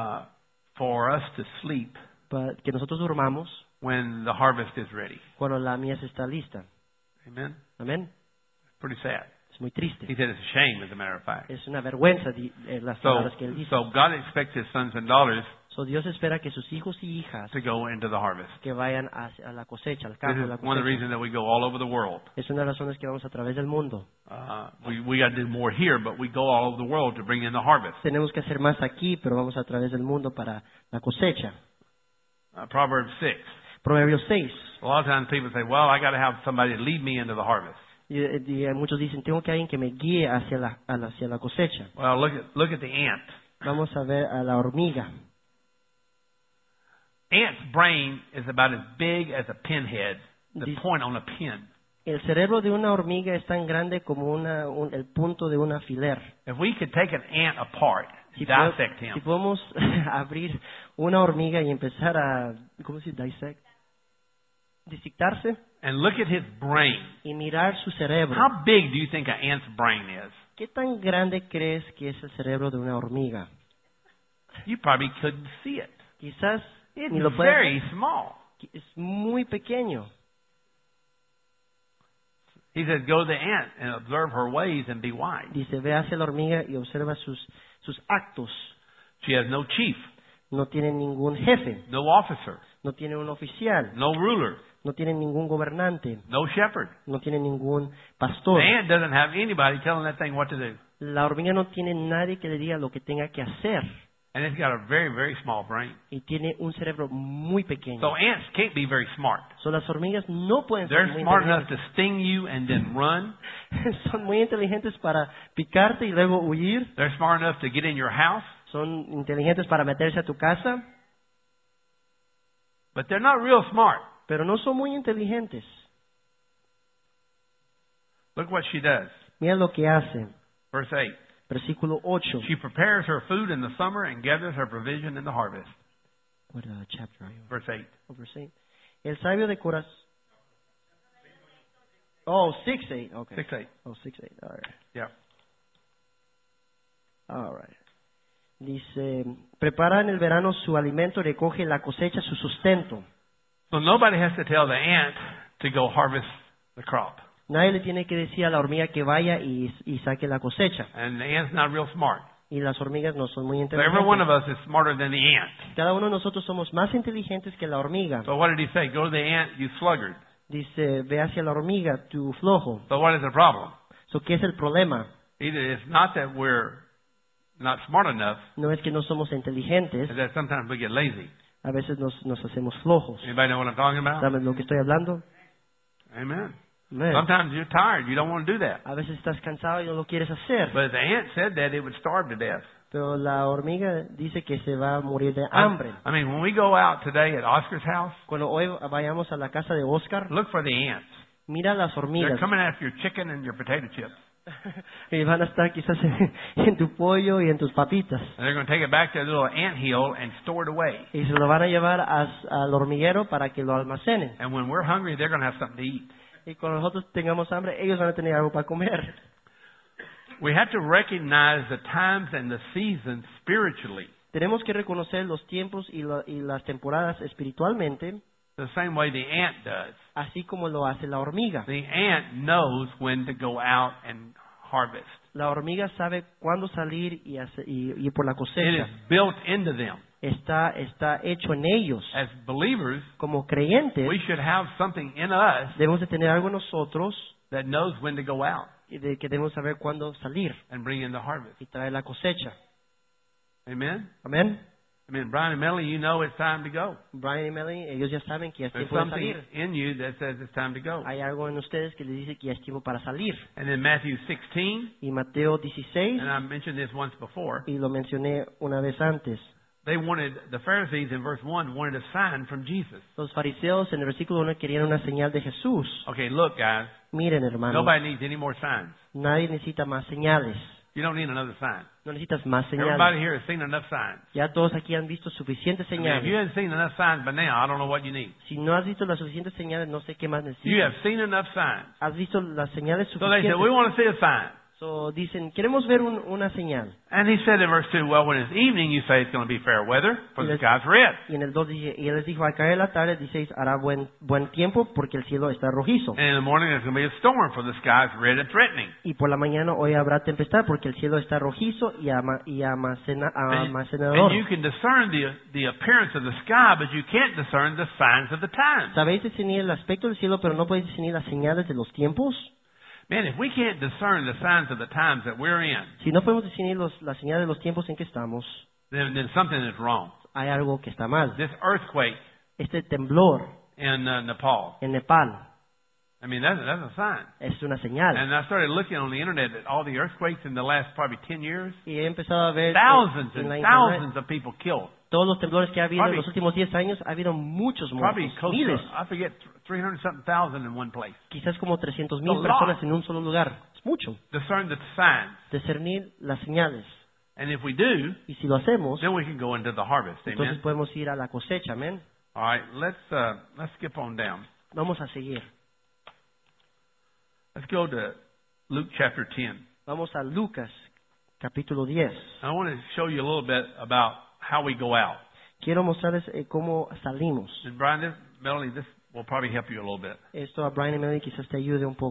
for us to sleep que nosotros durmamos when the harvest is ready. cuando la mies está lista. Amen? Amén. It's pretty sad. Es muy He triste. said it's a shame, as a matter of fact. Es una vergüenza las palabras que él dice. So God expects His sons and daughters So, Dios espera que sus hijos y hijas to go into the harvest. que vayan a la cosecha, al This campo de la is one of the cosecha. reasons that we go all over the world. Es una de las razones que vamos a través del mundo. We got to do more here, but we go all over the world to bring in the harvest. Tenemos que hacer más aquí, pero vamos a través del mundo para la cosecha. Proverbs 6. Proverbios 6. A lot of times people say, well, I got to have somebody to lead me into the harvest. Y muchos dicen, tengo que alguien que me guíe hacia la cosecha. Well, look at the ant. Vamos a ver a la hormiga. Ant's brain is about as big as a pinhead, the point on a pin. El cerebro de una hormiga es tan grande como el punto de un alfiler. If we could take an ant apart, Si dissect him, podemos abrir una hormiga y empezar a, ¿cómo se dice? Disectarse and look at his brain, y mirar su cerebro. how big do you think an ant's brain is? ¿Qué tan grande crees que es el cerebro de una hormiga? You probably couldn't see it. Quizás It's ni lo puedes ver. very small. Es muy pequeño. He says, go to the ant and observe her ways and be wise. Dice, ve hacia la hormiga y observa sus actos. She has no chief, No tiene ningún jefe, no officer, no tiene un oficial, no ruler, no tiene ningún gobernante, no shepherd. no tiene ningún The pastor. ant doesn't have anybody telling that thing what to do. La hormiga no tiene nadie que le diga lo que tenga que hacer. And it's got a very, very small brain. Y tiene un cerebro muy pequeño. So ants can't be very smart. So, las hormigas no pueden ser They're muy smart enough inteligentes. to sting you and then run. Son muy inteligentes para picarte y luego huir. They're smart enough to get in your house. Son inteligentes para meterse a tu casa. But they're not real smart. Pero no son muy inteligentes. Look what she does. Mira lo que hace. Verse 8. Versículo 8. She prepares her food in the summer and gathers her provision in the harvest. What chapter are you on? Verse 8. Oh, verse 8. El sabio de corazón. Oh, 6:8. Okay. 6:8. Oh, 6:8. All right. Yeah. All right. Dice, prepara en el verano su alimento, recoge la cosecha, su sustento. So nobody has to tell the ant to go harvest the crop. Nadie le tiene que decir a la hormiga que vaya y saque la cosecha. And the ant's not real smart. Y las hormigas no son muy So every one of inteligentes. us is smarter than the ant. Cada uno de nosotros somos más inteligentes que la hormiga. So what did he say? Go to the ant, you sluggard. Dice, ve hacia la hormiga, tu flojo. So what is the problem? So, ¿qué es el problema? Either it's not that we're not smart enough, No es que no somos inteligentes, it's that sometimes we get lazy. a veces nos hacemos flojos. Anybody know what I'm talking about? ¿Sabes lo que estoy hablando? Amen. Amén. Sometimes you're tired. You don't want to do that. A veces estás cansado y no lo quieres hacer. But if the ant said that, it would starve to death. Pero la hormiga dice que se va a morir de hambre. I mean, when we go out today at Oscar's house, Cuando hoy vayamos a la casa de Oscar, look for the ants. mira las They're hormigas. coming after your chicken and your potato chips. Y van a estar quizás en tu pollo y en tus papitas. And they're going to take it back to their little ant hill and store it away. Y se lo van a llevar al hormiguero para que lo almacenen. And when we're hungry, they're going to have something to eat. Y cuando nosotros tengamos hambre, ellos van a tener algo para comer. We have to recognize the times and the seasons spiritually, Tenemos que reconocer los tiempos y las temporadas espiritualmente, the same way the ant does. así como lo hace la hormiga. The ant knows when to go out and harvest. La hormiga sabe cuándo salir y ir por la It cosecha. is built into them. Está hecho en ellos. As believers, Como creyentes, we should have something in us debemos de tener algo en nosotros that knows when to go out y de que debemos saber cuándo salir and bring in the harvest. y traer la cosecha. Amen? Amén. I mean, Brian and Melanie, you know it's time to go. Brian y Melanie, ellos ya saben que ya es There's tiempo de something salir. in you that says it's time to go. Hay algo en ustedes que les dice que ya es tiempo para salir. And in Matthew 16, Y Mateo 16, and I mentioned this once before, y lo mencioné una vez antes, the Pharisees in verse 1 wanted a sign from Jesus. los fariseos en el versículo 1 querían una señal de Jesús. Okay, look, guys, Miren, hermanos, nobody needs any more signs. nadie necesita más señales. You don't need another sign. No necesitas más Everybody señales. here has seen enough signs. Ya todos aquí han visto suficientes I mean, if you señales. haven't seen enough signs by now, I don't know what you need. Si no has visto las suficientes señales, no sé qué más You necesitas. have seen enough signs. Has visto las señales So they said, we suficientes. want to see a sign. So, dicen, queremos ver una señal. And he said in verse 2, well, when it's evening, you say it's going to be fair weather, for the Yes. sky's red. Y en el 2 dice, y él les dijo, al caer la tarde, diceis, hará buen tiempo porque el cielo está rojizo. And in the morning, there's going to be a storm, for the sky's red and threatening. Y por la mañana hoy habrá tempestad porque el cielo está rojizo y almacenador. And you can discern the appearance of the sky, but you can't discern the signs of the times. ¿Sabéis discernir el aspecto del cielo, pero no podéis discernir las señales de los tiempos? Man, if we can't discern the signs of the times that we're in, Si no podemos discernir las señales de los tiempos en que estamos, then something is wrong. hay algo que está mal. This earthquake Este temblor in Nepal, en Nepal I mean, that's a sign. es una señal. And I started looking on the internet at all the earthquakes in the last probably 10 years. Y he empezado a ver Thousands en and la internet thousands of people killed. todos los temblores que ha habido en Probably- los últimos 10 años. Ha habido muchos Probably muertos, close miles, to, I forget, 300-something thousand in one place. quizás como 300,000 A lot. personas en un solo lugar. Es mucho. Discern the signs. Discernir las señales. And if we do, Y si lo hacemos, then we can go into the harvest. entonces Amen. podemos ir a la cosecha, amén. All right, let's skip on down. Vamos a seguir. Let's go to Luke chapter 10. Vamos a Lucas, capítulo 10. I want to show you a little bit about how we go out. Quiero mostrarles cómo salimos. And Brian, Melanie, this will probably help you a little bit. Esto a Brian y Melanie quizás te ayude un poco.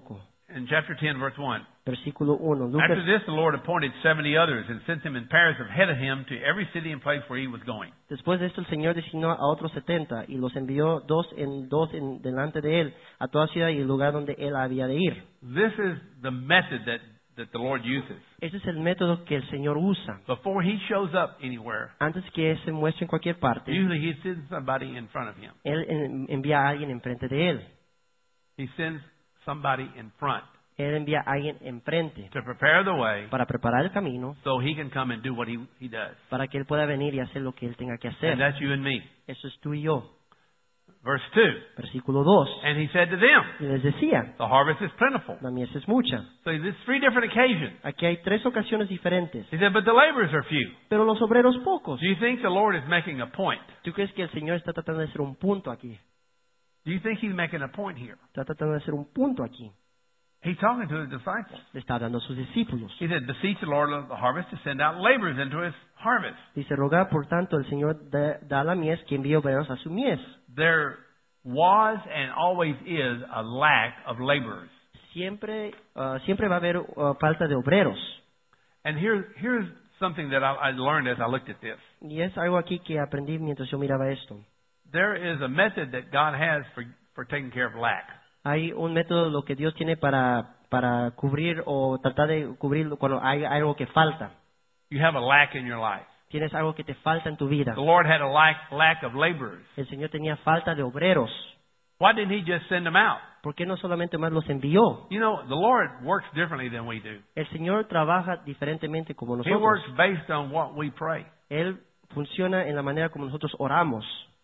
in chapter 10, verse 1. Versículo 1. Lucas, After this, the Lord appointed 70 others and sent them in pairs ahead of him to every city and place where he was going. después de esto el Señor designó a otros 70 y los envió dos en delante de él a toda ciudad y el lugar donde él había de ir. This is the method that the Lord uses. Ese es el método que el Señor usa. Before he shows up anywhere, Antes que se muestre en cualquier parte, usually he sends somebody in front of him. él envía a alguien enfrente de él. He sends somebody in front Él envía a alguien enfrente to prepare the way para preparar el camino, so he can come and do what he does. para que él pueda venir y hacer lo que él tenga que hacer. And that's you and me. Eso es tú y yo. Verse 2. Versículo 2. And he said to them, Y les decía, the harvest is plentiful. la mies es mucha. So there's 3 different occasions. Aquí hay 3 ocasiones diferentes, He said, but the laborers are few. pero los obreros pocos. Do you think the Lord is making a point? ¿Tú crees que el Señor está tratando de hacer un punto aquí? Do you think he's making a point here? Está tratando de hacer un punto aquí. He's talking to his disciples. Le está hablando a sus discípulos. He said, beseech the Lord of the harvest to send out laborers into his harvest. Dice, rogar por tanto el Señor da la mies que envíe obreros a su mies. There was and always is a lack of laborers. Siempre va a haber falta de obreros. And here's something that I learned as I looked at this. Y es algo aquí que aprendí mientras yo miraba esto. There is a method that God has for taking care of lack. Hay un método lo que Dios tiene para cubrir o tratar de cubrir cuando hay algo que falta. You have a lack in your life. Tienes algo que te falta en tu vida. The Lord had a lack of laborers. El Señor tenía falta de obreros. Why didn't he just send them out? ¿Por qué no solamente más los envió? You know, the Lord works differently than we do. El Señor trabaja diferentemente como He nosotros. works based on what we pray. Él funciona en la manera como nosotros oramos.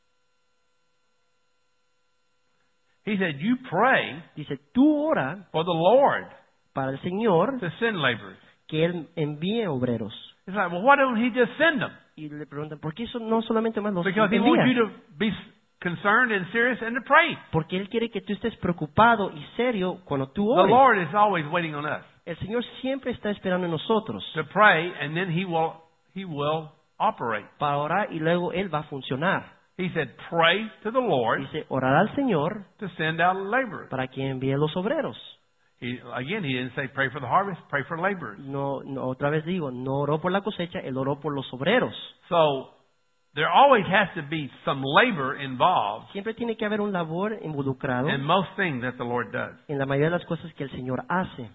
He said, you pray Dice, tú ora for the Lord para el Señor to send laborers. que Él envíe obreros. It's like, well, why don't he just send them? Y le preguntan, ¿por qué eso no solamente más los Because he wants you envía? to be concerned and serious and to pray. Porque Él quiere que tú estés preocupado y serio cuando tú The ores. Lord is always waiting on us El Señor siempre está esperando en nosotros to pray, and then he will operate. para orar y luego Él va a funcionar. He said, pray to the Lord Dice, orar al Señor to send out laborers. para que envíe los obreros. He didn't say pray for the harvest, pray for laborers. No, otra vez digo, no oró por la cosecha, Él oró por los obreros. So there always has to be some labor involved Siempre tiene que haber un labor involucrado in most things that the Lord does. en la mayoría de las cosas que el Señor hace.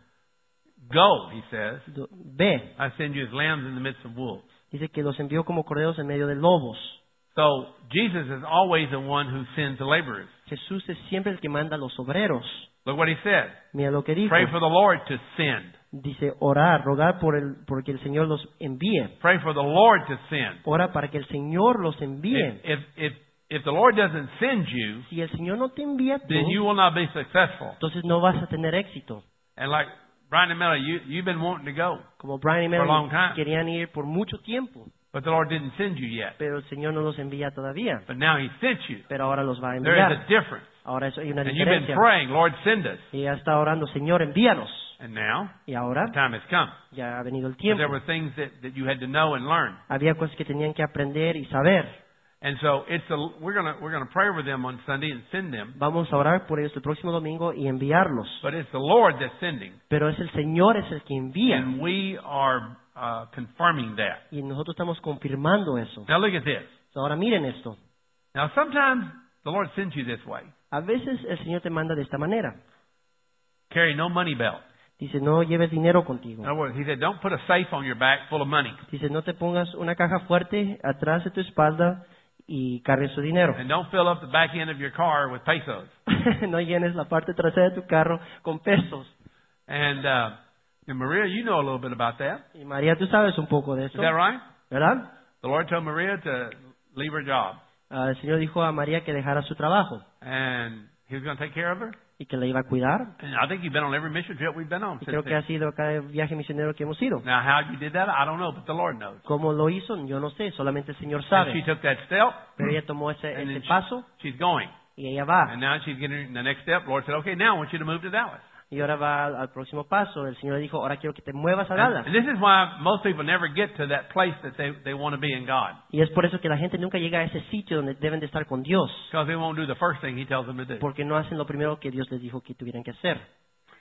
Go, he says, Ve, I send you as lambs in the midst of wolves. dice que los envió como corderos en medio de lobos. So Jesus is always the one who sends the laborers. Jesús es siempre el que manda a los obreros. Look what he said. Mira lo que dijo. Pray for the Lord to send. Dice orar, rogar porque el Señor los envíe. Pray for the Lord to send. Ora para que el Señor los envíe. If the Lord doesn't send you, Si el Señor no te envía tú, then you will not be successful. entonces no vas a tener éxito. And like Brian and Melody, you've been wanting to go, Como Brian y For a long Mary time. querían ir por mucho tiempo, but the Lord didn't send you yet. pero el Señor no los envía todavía. But now He sent you. Pero ahora los va a There is a enviar. difference. Ahora hay una And you've been diferencia. praying, Lord, send us. Y ella está orando, Señor, envíanos. And now Y ahora the time has come. ya ha venido el But tiempo. there were things that you had to know and learn. Había cosas que tenían que aprender y saber. And so we're gonna pray over them on Sunday and send them. Vamos a orar por ellos el próximo domingo y enviarlos. But it's the Lord that's sending. Pero es el Señor es el que envía. And we are confirming that. Y nosotros estamos confirmando eso. Now look at this. Ahora miren esto. Now sometimes the Lord sends you this way. A veces el Señor te manda de esta manera. Carry no money belt. Dice, no lleves dinero contigo. In other words, He said, don't put a safe on your back full of money. Dice, no te pongas una caja fuerte atrás de tu espalda y cargues su dinero. And don't fill up the back end of your car with pesos. No llenes la parte trasera de tu carro con pesos. And Maria, you know a little bit about that. Y María, tú sabes un poco de Is eso, that right? ¿verdad? The Lord told Maria to leave her job. El Señor dijo a María que dejara su trabajo And He was going to take care of her. y que la iba a cuidar. And I think you've been on every mission trip we've been on Y since creo que ha then. sido cada viaje misionero que hemos ido. Now, how you did that, I don't know, but the Lord knows. ¿Cómo lo hizo? Yo no sé, solamente el Señor And she sabe. took that step, Pero ella tomó ese and then paso she's going. y ella va. And now she's getting the next step. Lord said, okay, now I want you to move to Dallas. Y ahora va al próximo paso. El Señor le dijo, ahora quiero que te muevas a Dallas. And this is why most people never get to that place that they want to be in God. Y es por eso que la gente nunca llega a ese sitio donde deben de estar con Dios. Because they won't do the first thing He tells them to do. Porque no hacen lo primero que Dios les dijo que tuvieran que hacer.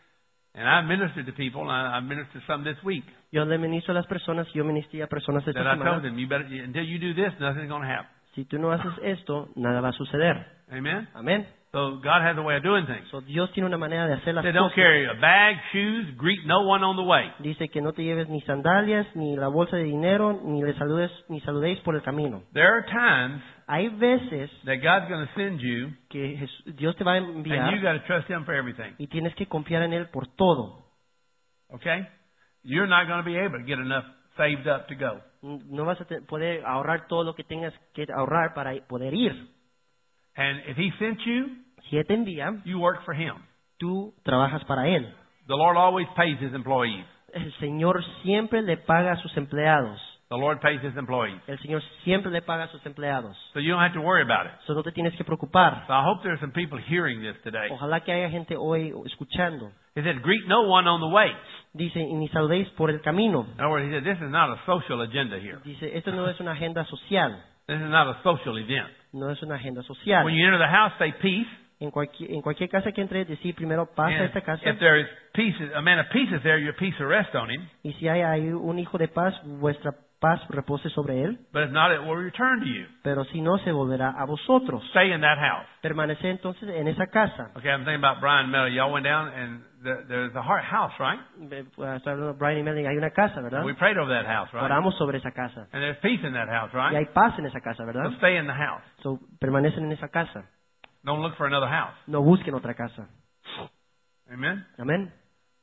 And I ministered to people, and I ministered some this week. Yo le ministro a las personas, yo ministré a personas esta That I told semana. them, until you do this, nothing's going to happen. Si tú no haces esto, nada va a suceder. Amen? Amén. So God has a way of doing things. So, Dios tiene una manera de hacer las They don't cosas. carry a bag, shoes, greet no one on the way. Dice que no te lleves ni sandalias, ni la bolsa de dinero, ni saludéis por el camino. There are times Hay veces that God's going to send you, que Dios te va a and you enviar got to trust Him for everything. y tienes que confiar en Él por todo. Okay? You're not going to be able to get enough saved up to go. No vas a poder ahorrar todo lo que tengas que ahorrar para poder ir. And if He sent you, Si Él te envía, you work for Him. tú trabajas para Él. The Lord always pays His employees. El Señor siempre le paga a sus empleados. The Lord pays His employees. El Señor siempre le paga a sus empleados. So you don't have to worry about it. Eso no te tienes que preocupar. So I hope there's some people hearing this today. Ojalá que haya gente hoy escuchando. He said, greet no one on the way. Dice, y ni saludéis por el camino. In other words, he said, this is not a social agenda here. Dice, esto no es una agenda social. This is not a social event. No es una agenda social. When you enter the house, say peace. En cualquier casa que entre, decir primero pasa a And esta casa. if there is peace, a man of peace is there, your peace will rest on him. Y si hay un hijo de paz, vuestra paz repose sobre él. But if not, it will return to you. Pero si no, se volverá a vosotros. Stay in that house. Permanece entonces en esa casa. Okay, I'm thinking about Brian Miller. Y'all went down and there's a house, right? Está hablando Brian y Melanie, hay una casa, ¿verdad? We prayed over that house, right? Oramos sobre esa casa. And there's peace in that house, Y right? hay paz en esa casa, ¿verdad? So stay in the house. So, permanecen en esa casa. Don't look for another house. No busquen otra casa. Amen? Amén.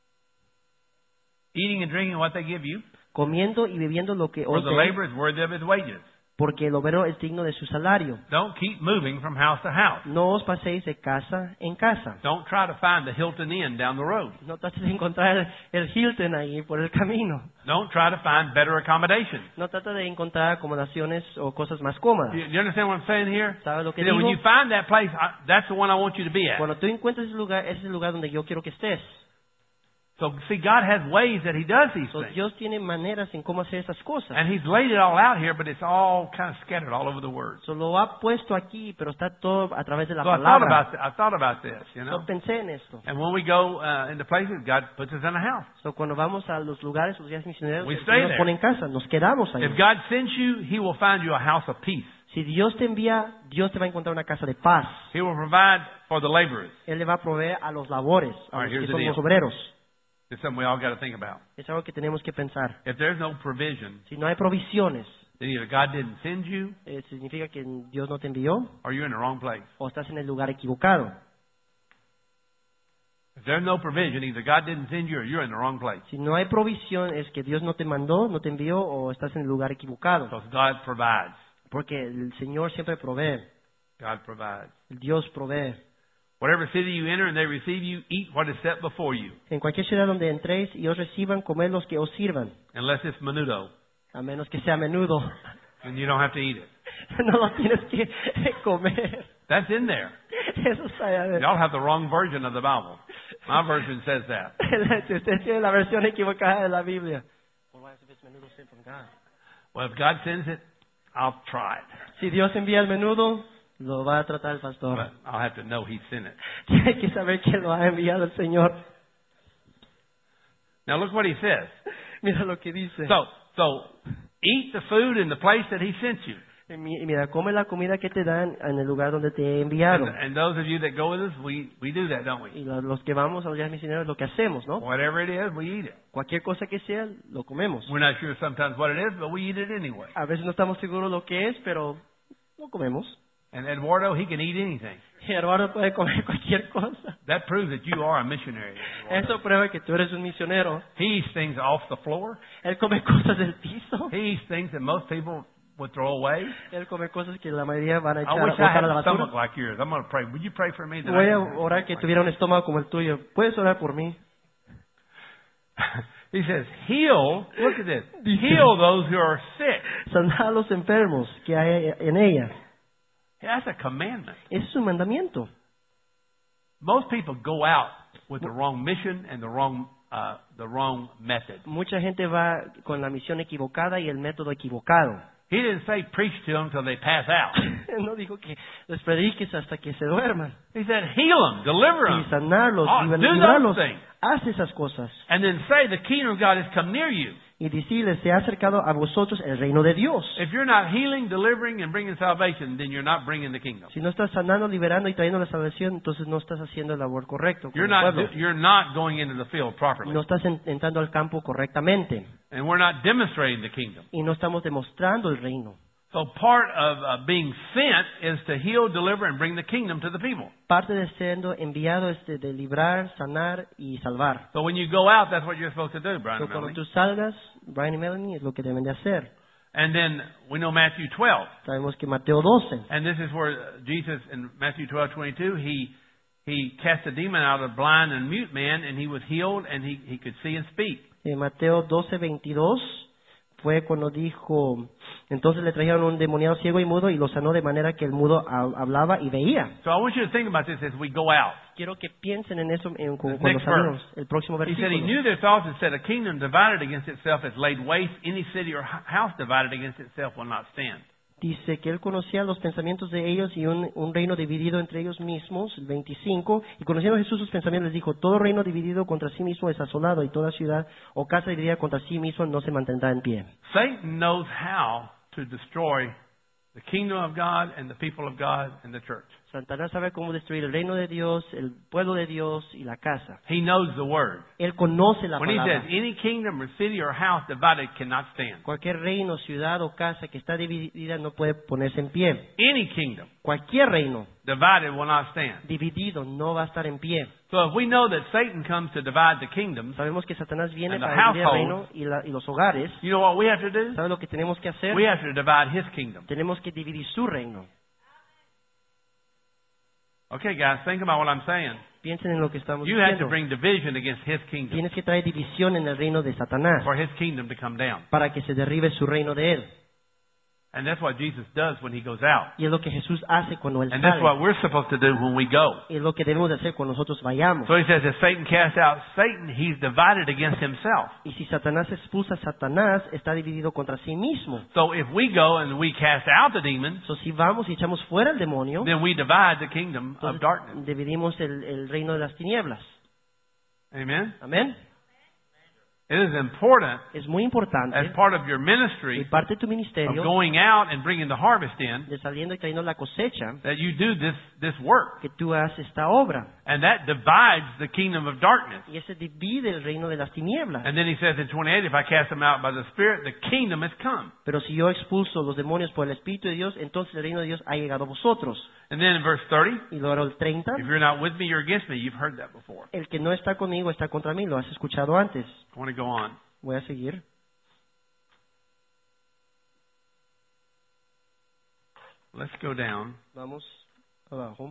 Eating and drinking what they give you, Comiendo y bebiendo lo que for os the den, labor is worthy of his wages. porque el obrero es digno de su salario. Don't keep moving from house to house. No os paséis de casa en casa. Don't try to find the Hilton Inn down the road. No trates de encontrar el Hilton ahí por el camino. Don't try to find better accommodations. No trata de encontrar acomodaciones o cosas más cómodas. You understand what I'm saying here? ¿Sabes lo que You know, when digo? you find that place, that's the one I want you to be at. Cuando tú encuentres ese es el lugar donde yo quiero que estés. So, see, God has ways that He does these So, things. Dios tiene maneras en cómo hacer esas cosas. And He's laid it all out here, but it's all kind of scattered all over the Word. So, lo ha puesto aquí, pero está todo a través de la So I palabra. thought about this, you know. So, pensé en esto. And when we go into places, God puts us in a house. So, cuando vamos a los lugares, los días misioneros, We el stay Señor there. pone en casa, nos quedamos ahí. If God sends you, He will find you a house of peace. Si Dios te envía, Dios te va a encontrar una casa de paz. He will provide for the laborers. Él le va a proveer a los labores, a All right, los here's que the son deal. los obreros. It's something we all got to think about. Es algo que tenemos que pensar. If there's no provision, Si no hay provisiones, then either God didn't send you significa que Dios no te envió or you're in the wrong place. o estás en el lugar equivocado. If there's no provision, either God didn't send you or you're in the wrong place. Si no hay provisión, es que Dios no te mandó, no te envió o estás en el lugar equivocado. Because God provides. Porque el Señor siempre provee. God provides. Dios provee. Whatever city you enter and they receive you, eat what is set before you. En cualquier ciudad donde entréis y os reciban, comed los que os sirvan. Unless it's menudo, A menos que sea a menudo. then you don't have to eat it. No lo tienes que comer. That's in there. Eso está ahí. Y'all have the wrong version of the Bible. My version says that. Usted tiene la versión equivocada de la Biblia. Well, if God sends it, I'll try it. Si Dios envía el menudo, lo va a tratar el pastor. But I'll have to know He sent it. Tiene que saber que lo ha enviado el Señor. Now look what He says. Mira lo que dice. So eat the food in the place that He sent you. Mira, come la comida que te dan en el lugar donde te he enviado. And those of you that go with us, we do that, don't we? Y los que vamos a los días misioneros, lo que hacemos, ¿no? Whatever it is, we eat it. Cualquier cosa que sea, lo comemos. We're not sure sometimes what it is, but we eat it anyway. A veces no estamos seguros lo que es, pero lo comemos. And Eduardo, he can eat anything. Y Eduardo puede comer cualquier cosa. That proves that you are a missionary. Eduardo. Eso prueba que tú eres un misionero. He eats things off the floor. Él come cosas del piso. He eats things that most people would throw away. Él come cosas que la mayoría van a I echar wish I botar had a la a basura. stomach like yours. I'm going to pray. Would you pray for me Voy a tonight? orar que tuviera un estómago como el tuyo. ¿Puedes orar por mí? He says, heal, look at this, heal those who are sick. Sanar a los enfermos que hay en ella. That's a commandment. Ese es un mandamiento. Most people go out with the wrong mission and the wrong method. Mucha gente va con la misión equivocada y el método equivocado. He didn't say preach to them till they pass out. No dijo que les prediques hasta que se duerman. He said heal them, deliver Y them. sanarlos, Oh, y do librarlos. those things. Haz esas cosas. And then say the kingdom of God has come near you. Y decirles, se ha acercado a vosotros el reino de Dios. If you're not healing, delivering, and bringing salvation, then you're not bringing the kingdom. Si no estás sanando, liberando y trayendo la salvación, entonces no estás haciendo el labor correcto con el pueblo. You're not going into the field properly. No estás entrando al campo correctamente. And we're not demonstrating the kingdom. Y no estamos demostrando el reino. So part of being sent is to heal, deliver, and bring the kingdom to the people. Parte de siendo enviado es de librar, sanar y salvar. So when you go out, that's what you're supposed to do, Brian Pero and cuando Melanie. tú salgas, Brian y Melanie, es lo que deben de hacer. And then we know Matthew 12. Sabemos que Mateo 12, And this is where Jesus, in Matthew 12:22, he cast a demon out of a blind and mute man, and he was healed, and he could see and speak. en Mateo 12:22, fue cuando dijo, entonces le trajeron un demoniado ciego y mudo y lo sanó de manera que el mudo hablaba y veía. So I want you to think about this as we go out. Quiero que piensen en eso cuando Next salimos. El próximo He said he versículo. knew their thoughts and said, a kingdom divided against itself is laid waste. Any city or house divided against itself will not stand. Dice que él conocía los pensamientos de ellos y un reino dividido entre ellos mismos, el 25, y conociendo Jesús sus pensamientos les dijo, todo reino dividido contra sí mismo es asolado y toda ciudad o casa dividida contra sí mismo no se mantendrá en pie. Satan knows how to destroy the kingdom of God and the people of God and the church. Satanás sabe cómo destruir el reino de Dios, el pueblo de Dios y la casa. He knows the word. Él conoce la When he palabra. says any kingdom or city or house divided cannot stand. Cualquier reino, ciudad o casa que está dividida no puede ponerse en pie. Any kingdom Cualquier reino divided will not stand. dividido no va a estar en pie. So if we know that Satan comes to divide the kingdoms, Sabemos que Satanás viene And the para dividir el household. reino y los hogares. you know what we have to do? ¿Sabe lo que tenemos que hacer? We have to divide his kingdom. Tenemos que dividir su reino. Okay, guys, think about what I'm saying. Piensen en lo que estamos You have to diciendo. bring division against his kingdom Tienes que traer división en el reino de Satanás for his kingdom to come down. para que se derribe su reino de él. And that's what Jesus does when he goes out. Y es lo que Jesús hace cuando él And that's sale. what we're supposed to do when we go. Y es lo que debemos de hacer cuando nosotros vayamos. So he says, if Satan casts out Satan, he's divided against himself. Y si Satanás expulsa a Satanás, está dividido contra sí mismo. So if we go and we cast out the demons, So, si vamos y echamos fuera el demonio, then we divide the kingdom of entonces darkness. dividimos el reino de las tinieblas. Amen? Amén. It is important Es muy importante, as part of your y ministry parte de tu of ministerio, going out and bringing the harvest in, de saliendo y trayendo la cosecha, that you do this work. que tú haces esta obra. And that divides the kingdom of darkness. Y ese divide el reino de las tinieblas. And then he says in 28, if I cast them out by the Spirit, the kingdom has come. Pero si yo expulso los demonios por el Espíritu de Dios, entonces el reino de Dios ha llegado a vosotros. And then in verse 30, Y luego el 30, if you're not with me, you're against me. You've heard that before. el que no está conmigo está contra mí, lo has escuchado antes. I want to go on. Voy a seguir. Let's go down. Vamos abajo.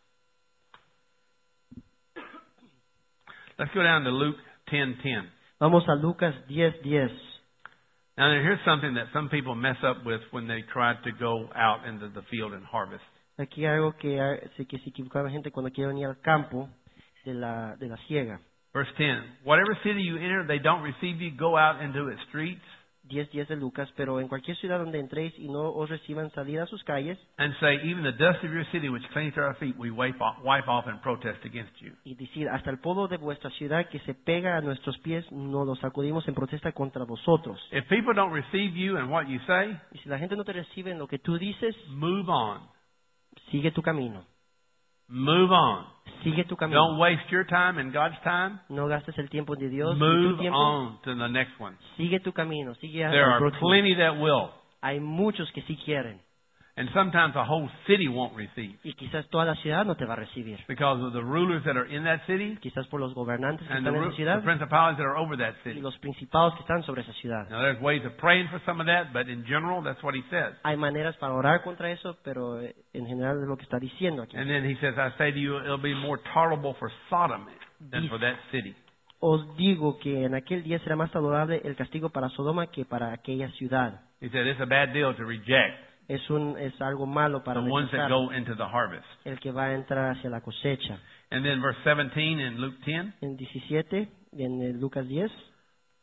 Let's go down to Luke 10:10. Vamos a Lucas 10:10. Now, here's something that some people mess up with when they try to go out into the field and harvest. Aquí hay algo que se equivoca la gente cuando quiere venir al campo de la siega. Verse 10, whatever city you enter, they don't receive you, go out into its streets 10:10 de Lucas, pero en cualquier ciudad donde entréis y no os reciban, salid a sus calles and say, even the dust of your city which clings to our feet, we wipe off and protest against you. y decir, hasta el polvo de vuestra ciudad que se pega a nuestros pies, nos lo sacudimos en protesta contra vosotros. If people don't receive you and what you say, Y si la gente no te recibe en lo que tú dices, move on. sigue tu camino. Move on. Sigue tu camino. Don't waste your time and God's time. No gastes el tiempo de Dios ni tu Move tiempo. on to the next one. Sigue tu camino. Sigue There al are próximo. plenty that will. Hay muchos que sí quieren. And sometimes a whole city won't receive Y quizás toda la ciudad no te va a recibir. because of the rulers that are in that city Quizás por los gobernantes que and the están en esa ciudad principalities that are over that y city. los principados que están sobre esa ciudad. Now, there's ways of praying for some of that, but in general, that's what he says. Hay maneras para orar contra eso, pero en general es lo que está diciendo aquí. And then he says, I say to you, it'll be more tolerable for Sodom than for that city. Os digo que en aquel día será más tolerable el castigo para Sodoma que para aquella ciudad. He said, it's a bad deal to reject Es algo malo the para ones that rechazar go into the harvest. el que va a entrar hacia la cosecha. And then verse 17 in Luke 10, En 17, en Lucas 10,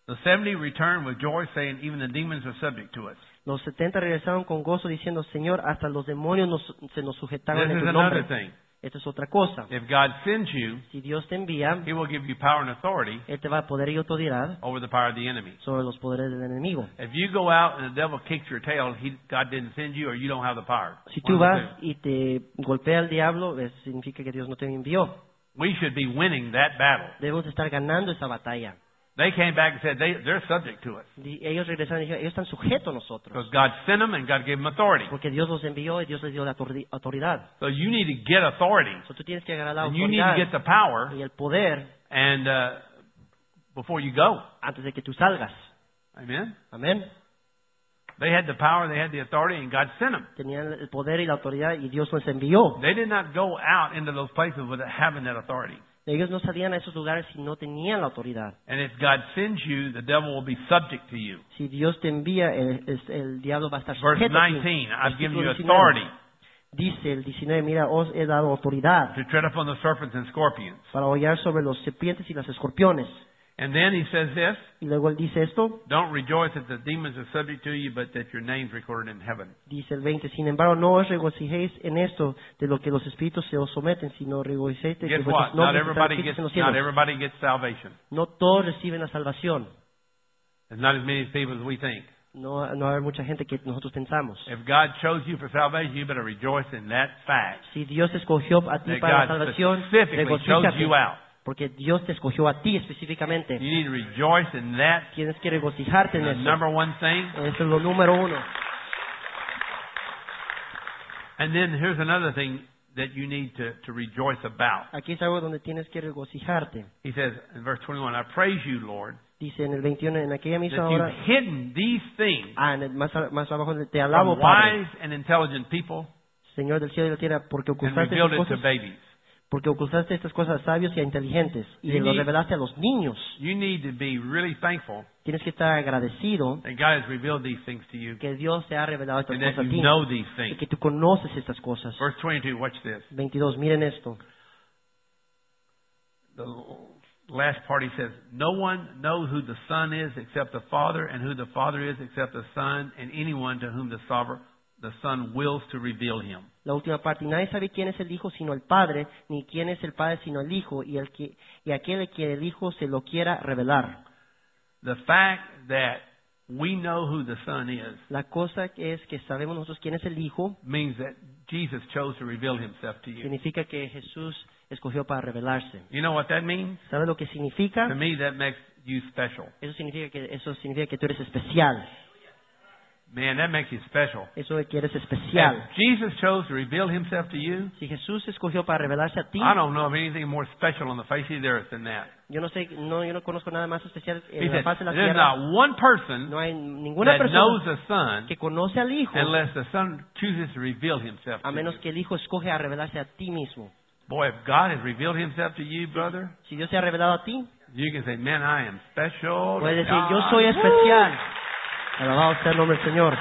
The 70 returned with joy, saying, even the demons are subject to us. Los 70 regresaron con gozo diciendo, Señor, hasta los demonios se nos sujetaron This en is tu another nombre. thing. Esta es otra cosa. If God sends you, Si Dios te envía, He will give you power and authority Él te va a poder y autoridad over the power of the enemy. sobre los poderes del enemigo. If you go out and the devil kicks your tail, God didn't send you, or you don't have the power. Si One tú of the vas two. y te golpea el diablo, eso significa que Dios no te envió. We should be winning that battle. Debemos estar ganando esa batalla. They came back and said they're subject to us Ellos regresaron y dijeron, ellos están sujetos a nosotros. because God sent them and God gave them authority. Porque Dios los envió y Dios les dio la autoridad. So you need to get authority, So, tú tienes que agarrar la and you need to autoridad get the power, y el poder and before you go. antes de que tú salgas. Amen. Amén. They had the power, they had the authority, and God sent them. Tenían el poder y la autoridad y Dios los envió. They did not go out into those places without having that authority. Ellos no salían a esos lugares si no tenían la autoridad. And if God sends you, the devil will be subject to you. Si Dios te envía, el diablo va a estar Verse sujeto a ti. 19, I've given you Versículo 19. authority Dice el 19, mira, os he dado autoridad to tread upon the serpents and scorpions. para hollar sobre los serpientes y las escorpiones. And then he says this, Y luego él dice esto, don't rejoice that the demons are subject to you, but that your name's recorded in heaven. dice el 20, sin embargo, no os regocijéis en esto de lo que los espíritus se os someten, sino regocijéis de que Guess vuestros what? Not nombres están everybody escritos gets, en los not cielos. everybody gets salvation. No todos reciben la salvación. There's not as many people as we think. No hay mucha gente que nosotros pensamos. If God chose you for salvation, you better rejoice in that fact. Si Dios escogió a ti That para la God salvación, specifically chose regocíjate, you out. porque Dios te escogió a ti específicamente. You need to rejoice in that. Tienes que regocijarte en The eso. number one thing. Eso es lo número uno. And then here's another thing that you need to rejoice about. Aquí es algo donde tienes que regocijarte. He says in verse 21, I praise you, Lord, Dice en el 21, en aquella that misma you've hora, hidden these things más abajo, te alabo, from Padre, wise and intelligent people Señor del cielo y de la tierra, porque and ocultaste revealed estas it to cosas, babies. porque ocultaste estas cosas a sabios y a inteligentes, y You lo need- revelaste a los niños. You need to be really thankful Tienes que estar agradecido that God has revealed these things to you que Dios te ha revelado estas and that cosas a you ti, know these y things. que tú conoces estas cosas. Verse 22, watch this. 22, miren esto. The last part he says, no one knows who the Son is except the Father, and who the Father is except the Son, and anyone to whom the Son wills to reveal him. La última parte, y nadie sabe quién es el Hijo sino el Padre, ni quién es el Padre sino el Hijo, y aquel que el Hijo se lo quiera revelar. The fact that we know who the Son is La cosa es que sabemos nosotros quién es el Hijo, means that Jesus chose to reveal himself to you. significa que Jesús escogió para revelarse. You know what that means? ¿Sabes lo que significa? To me, that makes you special. Eso significa que tú eres especial. Man, that makes you special. Eso de que eres especial. If Jesus chose to reveal himself to you, Si Jesús escogió para revelarse a ti, I don't know of anything more special on the face of the earth than that. yo no conozco nada más especial He en la said, faz de la there's tierra. not one person No hay ninguna that knows persona the Son que conoce al Hijo, unless the Son chooses to reveal himself a to menos you. que el Hijo escoge a revelarse a ti mismo. Boy, if God has revealed himself to you, brother, Si Dios se ha revelado a ti, you can say, man, I am special. to puedes decir, yo God." soy especial. Alabado sea el nombre del Señor.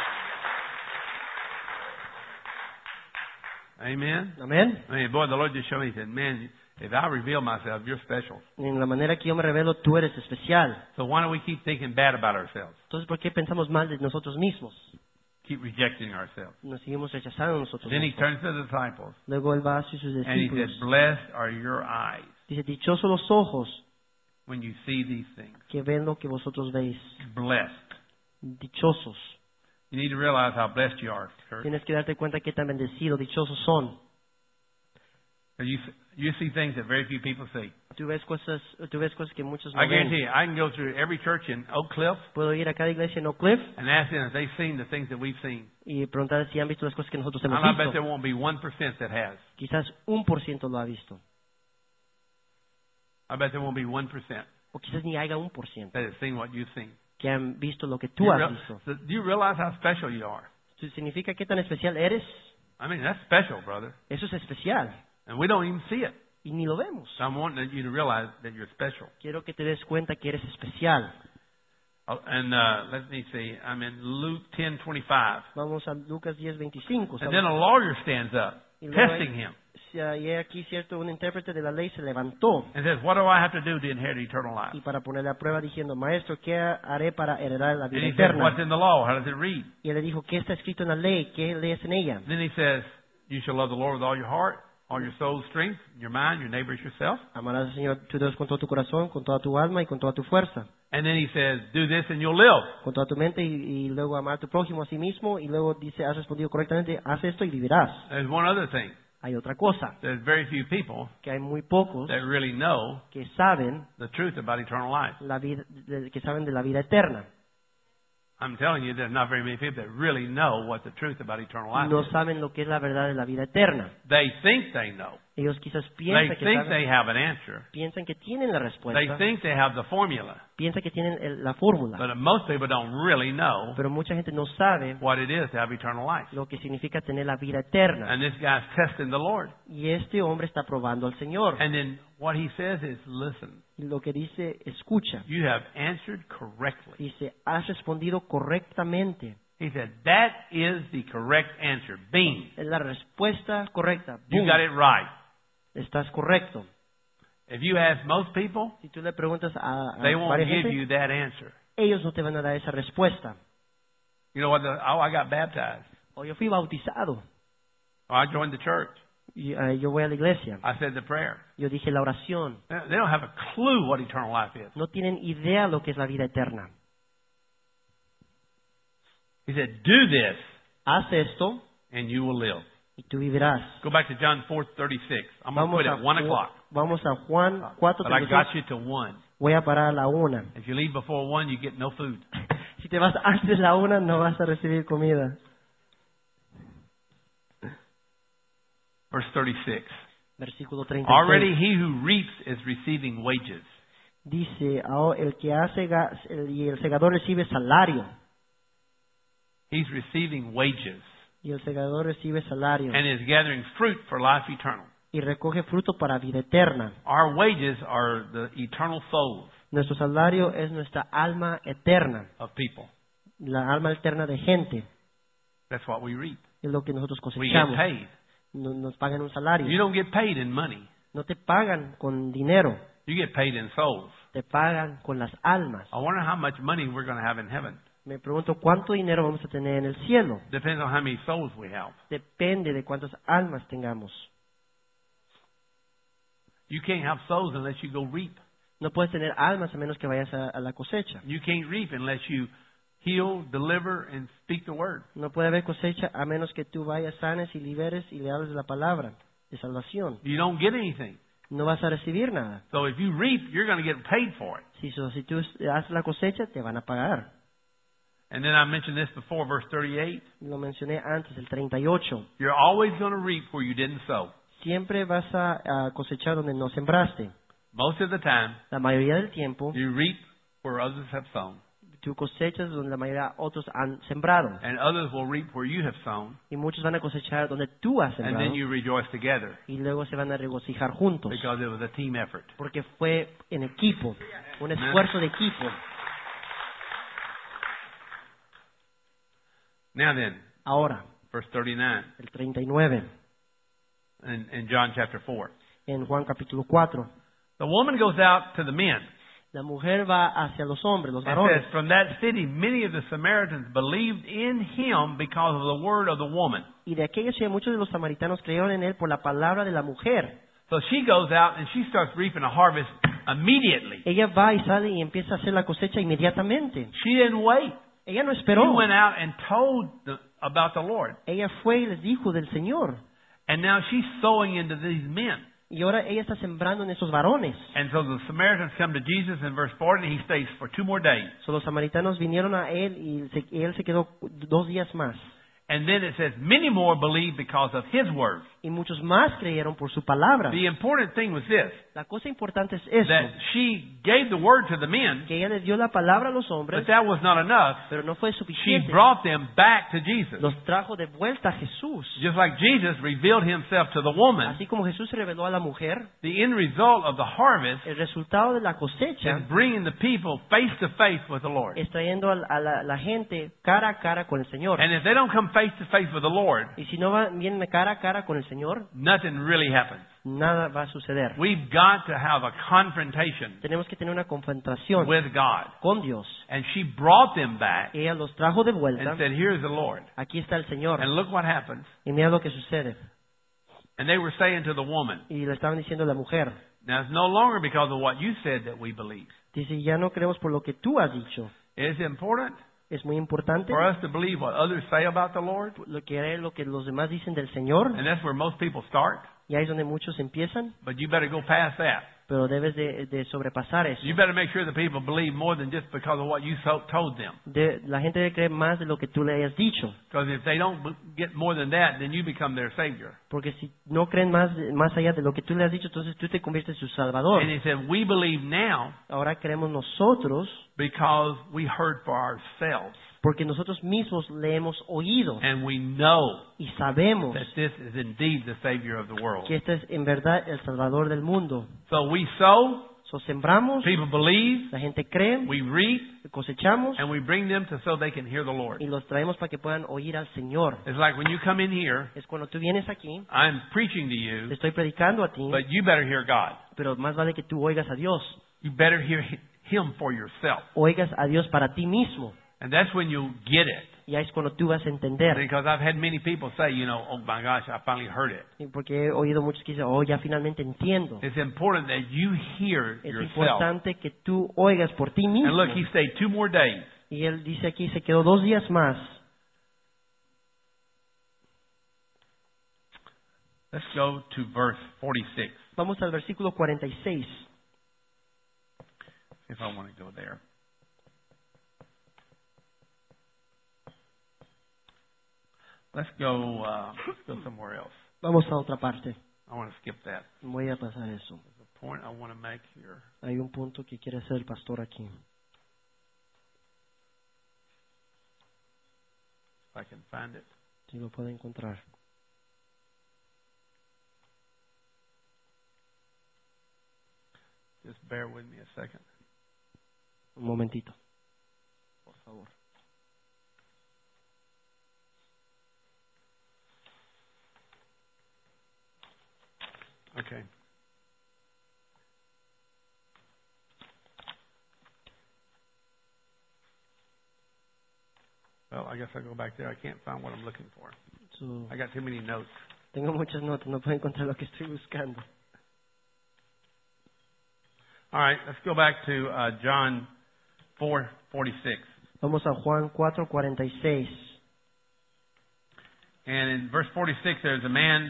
Amen. Amén. I mean, boy, the Lord just showed me, he said, man, if I reveal myself, you're special. En la manera que yo me revelo, tú eres especial. So why don't we keep thinking bad about ourselves? Entonces, ¿por qué pensamos mal de nosotros mismos? Keep rejecting ourselves. Nos seguimos rechazando a nosotros Then he mismos. turns to the disciples Luego él va hacia sus and he said, discípulos. blessed are your eyes Dice, dichosos los ojos when you see these things. que ven lo que vosotros veis. Blessed. Dichosos. You need to realize how blessed you are, church. Tienes que darte cuenta que tan bendecidos, dichosos son. 'Cause you see things that very few people see. Tú ves cosas que muchos no I guarantee ven. you, I can go through every church in Oak Cliff Puedo ir a cada iglesia en Oak Cliff and ask them if they've seen the things that we've seen. y preguntar si han visto las cosas que nosotros hemos And I bet there visto. won't be 1% that has. Quizás 1% lo ha visto. I bet there won't be 1% O quizás ni haya 1% that has seen what you've seen. que han visto lo que Do tú you, has real- visto. so do you realize how special you are? ¿Eso significa qué tan especial eres? I mean, that's special, brother. Eso es especial. And we don't even see it. Y ni lo vemos. So I'm wanting you to realize that you're special. Quiero que te des cuenta que eres especial. And let me see. I'm in Luke 10:25. Vamos a Lucas 10:25. And then a lawyer stands up, Y luego testing him. y aquí cierto, un intérprete de la ley se levantó and says, what do I have to do to inherit eternal life? y para ponerle a prueba diciendo, maestro, ¿qué haré para heredar la And vida he says, what's eterna? in the law? How does it read? Y él le dijo, ¿qué está escrito en la ley? ¿Qué lees en ella? Then he says, you shall love the Lord with all your heart, all your soul, strength, your mind, your neighbor as yourself. Amarás al Señor tu Dios con todo tu corazón, con toda tu alma y con toda tu fuerza, And then he says, do this and you'll live. con toda tu mente y luego amar a tu prójimo a sí mismo y luego dice, has respondido correctamente, haz esto y vivirás. There's one other thing. Hay otra cosa, There's very few people que hay muy pocos that really know que saben the truth about eternal life. la vida, que saben de la vida eterna. I'm telling you, there's not very many people that really know what the truth about eternal life No is. saben lo que es la verdad de la vida eterna. They think they know. Ellos quizás They piensan que think saben, they have an answer. piensan que tienen la They respuesta, think they have the formula. piensan que tienen la fórmula, But most people don't really know pero mucha gente no sabe what it is to have eternal life. lo que significa tener la vida eterna. And this guy's testing the Lord. Y este hombre está probando al Señor. And then what he says is, listen, Y lo que dice, escucha. you have answered correctly. Dice, has respondido correctamente. He said, that is the correct answer. Bing. Es la respuesta correcta. You Boom. got it right. Estás correcto. If you ask most people, Si tú le preguntas a they won't varias give gente, you that answer. ellos no te van a dar esa respuesta. You know what? I got baptized. O yo fui bautizado. Or I joined the church. Y, yo voy a la iglesia. I said the prayer. Yo dije la oración. They don't have a clue what eternal life is. No tienen idea lo que es la vida eterna. He said, do this Haz esto and you will live. y tú vivirás. Go back to John 4:36. I'm going to quit at 1 o'clock. Vamos a Juan But I 4:36. got you to 1. Voy a parar a la 1. If you leave before 1, you get no food. Si te vas antes de la 1, no vas a recibir comida. Verse 36. Versículo 36. Already he who reaps is receiving wages. Dice, el que hace y el segador recibe salario. He's receiving wages Y el segador recibe salario. and is gathering fruit for life eternal. Y recoge fruto para vida eterna. Our wages are the eternal souls Nuestro salario es nuestra alma eterna. of people. La alma eterna de gente. That's what we reap. Es lo que nosotros We get cosechamos. paid. Nos pagan un salario. You don't get paid in money. No te pagan con dinero. You get paid in souls. Te pagan con las almas. I wonder how much money we're going to have in heaven. Me pregunto cuánto dinero vamos a tener en el cielo. Depends on how many souls we have. Depende de cuántas almas tengamos. You can't have souls unless you go reap. No puedes tener almas a menos que vayas a la cosecha. You can't reap unless you heal, deliver, and speak the word. No puede haber cosecha a menos que tú vayas, sanes y liberes y le hables de la palabra de salvación. You don't get anything. No vas a recibir nada. So if you reap, you're going to get paid for it. Si tú haces la cosecha, te van a pagar. And then I mentioned this before, verse 38. Lo mencioné antes, el 38. You're always going to reap where you didn't sow. Siempre vas a cosechar donde no sembraste. Most of the time, La mayoría del tiempo, you reap where others have sown. tú cosechas donde la mayoría otros han sembrado. And others will reap where you have sown. Y muchos van a cosechar donde tú has And sembrado. then you rejoice together Y luego se van a regocijar juntos. because it was a team effort. Porque fue en equipo, un esfuerzo de equipo. Now then, Ahora, verse 39 el 39, in John chapter 4. en Juan capítulo 4. The woman goes out to the men La mujer va hacia los hombres, los and varones. says, from that city many of the Samaritans believed in him because of the word of the woman. Y de aquella ciudad muchos de los samaritanos creyeron en él por la palabra de la mujer. So she goes out and she starts reaping a harvest immediately. Ella va y sale y empieza a hacer la cosecha inmediatamente. She didn't wait. Ella no She esperó. went out and told about the Lord. Ella fue y les dijo del Señor. And now she's sowing into these men. Y ahora ella está sembrando en esos varones. And so the Samaritans come to Jesus in verse 40 and he stays for 2 more days. So, los samaritanos vinieron a él y él se quedó 2 días más. And then it says, many more believed because of his word. Y muchos más creyeron por su palabra. The important thing was this, La cosa importante es eso, that she gave the word to the men, que ella les dio la palabra a los hombres, but that was not enough. pero no fue She suficiente. brought them back to Jesus. Los trajo de vuelta a Jesús. Just like Jesus revealed himself to the woman, Así como Jesús se reveló a la mujer, the end result of the harvest el resultado de la cosecha is bringing the people face to face with the Lord. es trayendo a la gente cara a cara con el Señor. And if they don't come face to face with the Lord, Y si no vienen cara a cara con el Señor, nothing really happens. nada va a suceder. We've got to have a confrontation Tenemos que tener una confrontación with God. con Dios. And she brought them back Ella los trajo de vuelta. and said, here's the Lord. Aquí está el Señor. And look what happens. Y mira lo que sucede. And they were saying to the woman, Y le estaban diciendo a la mujer, now it's no longer because of what you said that we believe. dice, ya no creemos por lo que tú has dicho. It's important Es muy importante for us to believe what others say about the Lord. lo que los demás dicen del Señor. And that's where most people start. Y ahí es donde muchos empiezan. But you better go past that. Pero debes de sobrepasar eso. You better make sure the people believe more than just because of what you told them. La gente debe creer más de lo que tú le hayas dicho. Because if they don't get more than that, then you become their Savior. Porque si no creen más allá de lo que tú le has dicho, entonces tú te conviertes en su Salvador. And he said, we believe now Ahora creemos nosotros because we heard for ourselves. porque nosotros mismos le hemos oído And we know y sabemos that this is indeed the Savior of the world. que este es en verdad el Salvador del mundo. So we sow, So, sembramos, people believe, la gente cree, we reap, cosechamos and we bring them so they can hear the Lord. y los traemos para que puedan oír al Señor. It's like when you come in here, Es cuando tú vienes aquí, I'm preaching to te you, estoy predicando a ti, but you better hear God. pero más vale que tú oigas a Dios. You better hear Him for yourself. Oigas a Dios para ti mismo. And that's when you'll get it. Y ahí es cuando tú vas a entender. Because I've had many people say, oh my gosh, I finally heard it. Porque he oído muchos que dicen, oh, ya finalmente entiendo. It's important that you hear Es yourself. importante que tú oigas por ti mismo. And look, he stayed 2 more days. Y él dice aquí, se quedó 2 días más. Let's go to verse 46. Vamos al versículo 46. If I want to go there. Let's go somewhere else. Vamos a otra parte. I want to skip that. Voy a pasar eso. There's a point I want to make here. Hay un punto que quiere hacer el pastor aquí. If I can find it. Si lo puede encontrar. Just bear with me a second. Un momentito. Por favor. Okay. Well, I guess I'll go back there. I can't find what I'm looking for. So, I got too many notes. tengo muchas notas, no puedo encontrar lo que estoy buscando. All right, let's go back to John 4:46. Vamos a Juan 4:46. And in verse 46, there's a man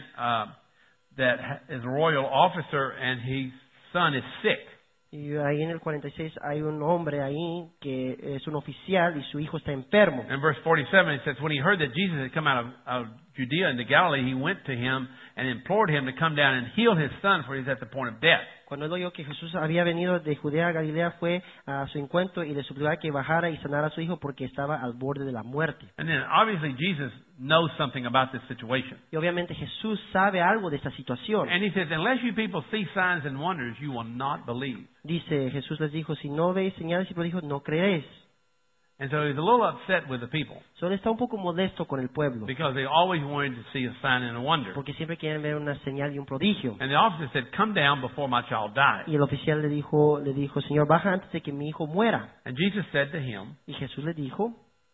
that is a royal officer, and his son is sick. Y ahí en el 46 hay un hombre ahí que es un oficial y su hijo está enfermo. In verse 47, it says, when he heard that Jesus had come out of Judea into Galilee, he went to him and implored him to come down and heal his son, for he's at the point of death. Cuando él oyó que Jesús había venido de Judea a Galilea, fue a su encuentro y le suplicaba que bajara y sanara a su hijo porque estaba al borde de la muerte. And then obviously Jesus knows something about this situation. Y obviamente Jesús sabe algo de esta situación. And he says, unless you people see signs and wonders, you will not believe. Dice, Jesús les dijo, si no veis señales y prodigios, no creeréis. And so he's a little upset with the people Solo está un poco molesto con el pueblo, because they always wanted to see a sign and a wonder. porque siempre quieren ver una señal y un prodigio. And the officer said, come down before my child dies. Y el oficial le dijo, Señor, baja antes de que mi hijo muera. And Jesus said to him, Y Jesús le dijo,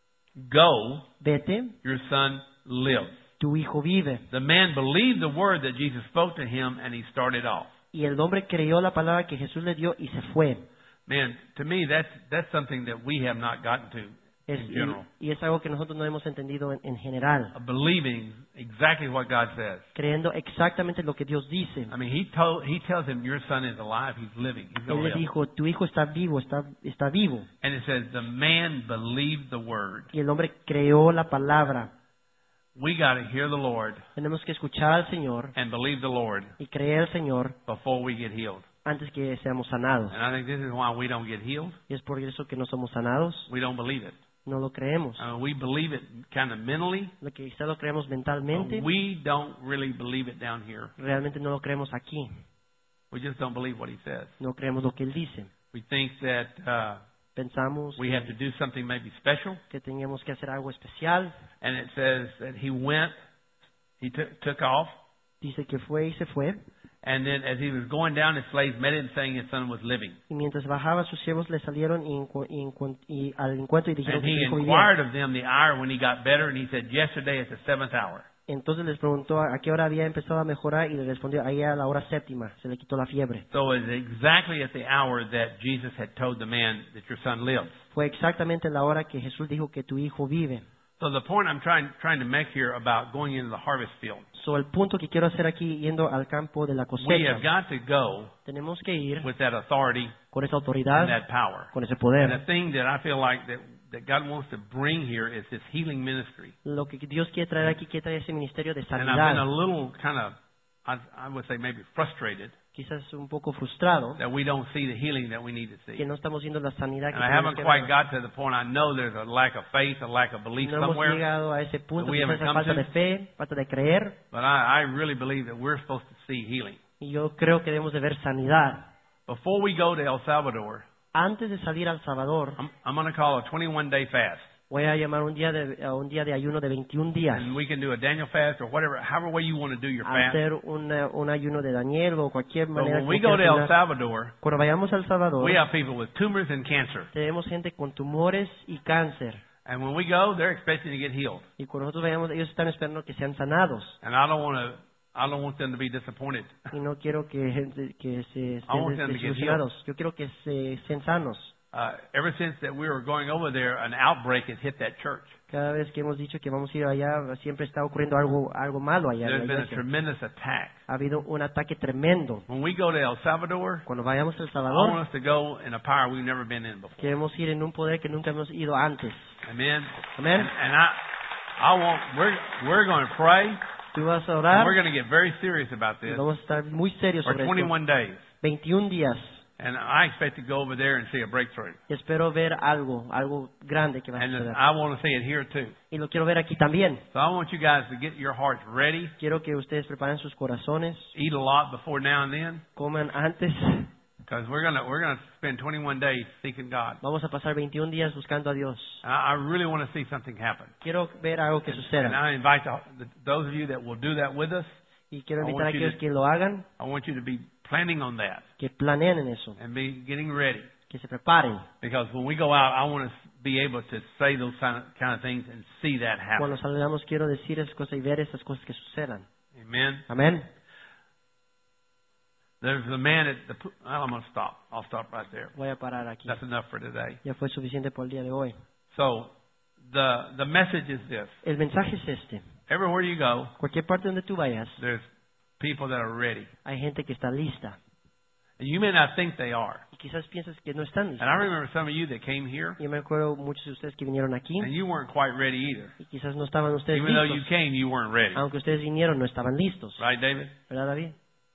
go, vete, your son lives. tu hijo vive. The man believed the word that Jesus spoke to him, and he started off. Y el hombre creyó la palabra que Jesús le dio y se fue. Man, to me, that's something that we have not gotten to in general. Y es algo que nosotros no hemos entendido en general. Believing exactly what God says. Creyendo exactamente lo que Dios dice. I mean, he tells him, your son is alive, he's living, he's Él going to le live. dijo, tu hijo está vivo, está vivo. And it says, the man believed the word. Y el hombre creyó la palabra. We got to hear the Lord Tenemos que escuchar al Señor and believe the Lord y creer al Señor before we get healed. antes que seamos sanados. And I think this is why we don't get healed. Y es por eso que no somos sanados, We don't believe it. no lo creemos. We believe it kind of mentally, Lo que quizá lo creemos but mentalmente, we don't really believe it down here. realmente no lo creemos aquí. We just don't believe what he says. No creemos lo que Él dice. We think that Pensamos we have to do something maybe special. que teníamos que hacer algo especial. And it says that he went, he took off, Dice que fue y se fue. And then as he was going down, his slaves met him, saying his son was living. Y mientras bajaba, sus siervos le salieron y al encuentro y dijeron And que he su hijo vivía. inquired of them the hour when he got better, and he said, yesterday at the 7th hour. Entonces les preguntó a qué hora había empezado a mejorar y le respondió, ahí a la hora 7ª, se le quitó la fiebre. So it's exactly at the hour that Jesus had told the man that your son lives. Fue exactamente la hora que Jesús dijo que tu hijo vive. So the point I'm trying to make here about going into the harvest field, So, el punto que quiero hacer aquí, yendo al campo de la we cosecha, have got to go tenemos que ir with that authority con esa and autoridad, that power. con ese And the poder. thing that I feel like that God wants to bring here is His healing ministry. Lo que Dios quiere traer aquí, quiere traer ese ministerio de And I've been a sanidad. little kind of, I would say maybe frustrated Quizás un poco frustrado that we don't see the healing that we need to que see. no estamos viendo la sanidad que And I tenemos haven't que quite ver. got to the point. I know there's a lack of faith, a lack of belief No hemos somewhere, llegado a ese punto, we quizás haven't esa come falta to. de fe, falta de creer. but I really believe that we're supposed to see healing. Y yo creo que debemos de ver sanidad. Before we go to El Salvador, Antes de salir al Salvador, I'm going to call a 21-day fast. voy a llamar un día de ayuno de 21 días. And we can do a Daniel fast or whatever, however way you want to do your fast. Hacer un ayuno de Daniel o cualquier But manera when que we go to quieras El ayunar. Salvador, Cuando vayamos a El Salvador, we have people with tumors and cancer. tenemos gente con tumores y cáncer. And when we go, they're expecting to get healed. Y cuando nosotros vayamos, ellos están esperando que sean sanados. And I don't want them to be disappointed. Y no quiero que se I want estén them to get desilusionados. Yo quiero que se estén sanos. Ever since that we were going over there, an outbreak has hit that church. Cada vez que hemos dicho que vamos a ir allá, siempre está ocurriendo algo malo allá en There's la been a iglesia. tremendous attack. Ha habido un ataque tremendo. When we go to El Salvador, Cuando vayamos a El I Salvador, want us to go in a power we've never been in before. queremos ir en un poder que nunca hemos ido antes. Amen. Amén. And I want we're going to pray. Tú vas a And orar we're going to get very serious about y this vamos a estar muy serios for sobre esto. 21 days. 21 días. And I expect to go over there and see a breakthrough. Y espero ver algo grande que va a And suceder. I want to see it here too. Y lo quiero ver aquí también. So I want you guys to get your hearts ready. Quiero que ustedes preparen sus corazones, Eat a lot before now and then, coman antes. because we're gonna spend 21 days seeking God. Vamos a pasar 21 días buscando a Dios. I really want to see something happen. Quiero ver algo que And suceda. I invite those of you that will do that with us. Y quiero I invitar a want you aquellos to- que lo hagan, I want you to be planning on that que planeen en eso, and be getting ready. que se preparen. Because when we go out, I want to be able to say those kind of things and see that Cuando happen. salgamos quiero decir esas cosas y ver esas cosas que sucedan. Amen. Amén. There's a man at the. I'm going to stop. I'll stop right there. Voy a parar aquí. That's enough for today. Ya fue suficiente por el día de hoy. So, the message is this: El mensaje es este. everywhere you go, Cualquier parte donde tú vayas, there's people that are ready, hay gente que está lista. and you may not think they are. Y quizás piensas que no están listos. And I remember some of you that came here, Yo me acuerdo muchos de ustedes que vinieron aquí and you weren't quite ready either. y quizás no estaban ustedes Even though you listos. came, you weren't ready. Aunque ustedes vinieron, no estaban listos. Right, David? ¿Verdad, David?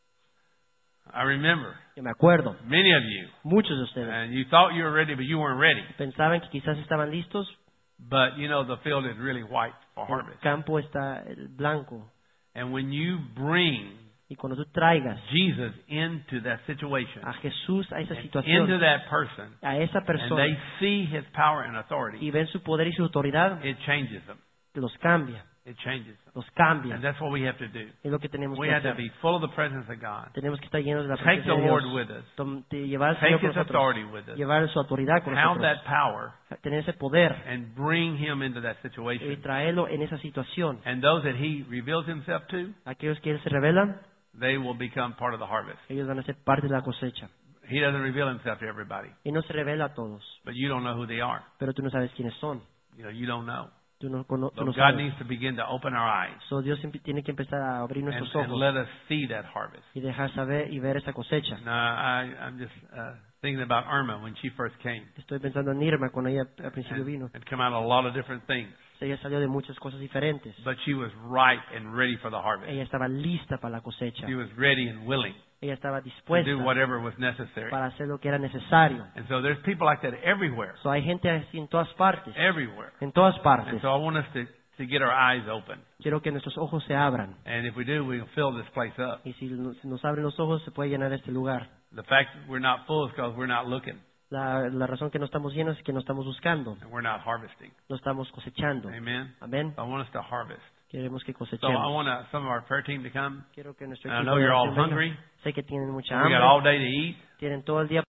I remember Yo me acuerdo. many of you, Muchos de ustedes and you thought you were ready, but you weren't ready. pensaban que quizás estaban listos. But you know the field is really white for El harvest. campo está blanco. And when you bring Y cuando tú traigas Jesus into that situation, a Jesús a esa and situación, into that person, a esa and persona, they see His power and authority, y ven su poder y su autoridad, it changes them. los cambia. It changes them. Los And cambia. that's what we have to do. Es lo que tenemos We que have to hacer. be full of the presence of God. Tenemos que estar llenos de la Take presencia the de Lord Dios. with us. Llevar al Take Señor con His nosotros. authority with us. Llevar su autoridad con Have nosotros. that power Tener ese poder and bring Him into that y situation. traerlo en esa situación. And those that He reveals Himself to, Aquellos que Él se revelan, they will become part of the harvest. ellos van a ser parte de la cosecha. He doesn't reveal Himself to everybody, Y no se revela a todos, but you don't know who they are. pero tú no sabes quiénes son. You don't know. Tú no So God sabes. needs to begin to open our eyes So, Dios tiene que empezar a abrir and, nuestros and ojos let us see that harvest. y dejar saber y ver esa cosecha. Now, I'm just thinking about Irma when she first came. Estoy pensando en Irma cuando ella al principio vino. And come out a lot of different things. Ella salió de muchas cosas diferentes. But she was right and ready for the harvest. Ella estaba lista para la cosecha. She was ready and willing Ella estaba to dispuesta do whatever was necessary. para hacer lo que era necesario. And so there's people like that everywhere. So, hay gente así en todas partes. Everywhere. En todas And partes. so I want us to get our eyes open. Quiero que nuestros ojos se abran. And if we do, we'll fill this place up. Y si nos abren los ojos, se puede llenar este lugar. The fact that we're not full is because we're not looking La razón que no estamos llenos es que no estamos buscando. and we're not harvesting. No estamos cosechando. Amen. Amén. I want us to harvest. Queremos que So I cosechemos. want some of our prayer team to come. Quiero que nuestro And I equipo know de you're all oración venga. hungry. Sé que tienen mucha We got hambre. all day to eat. Tienen todo el día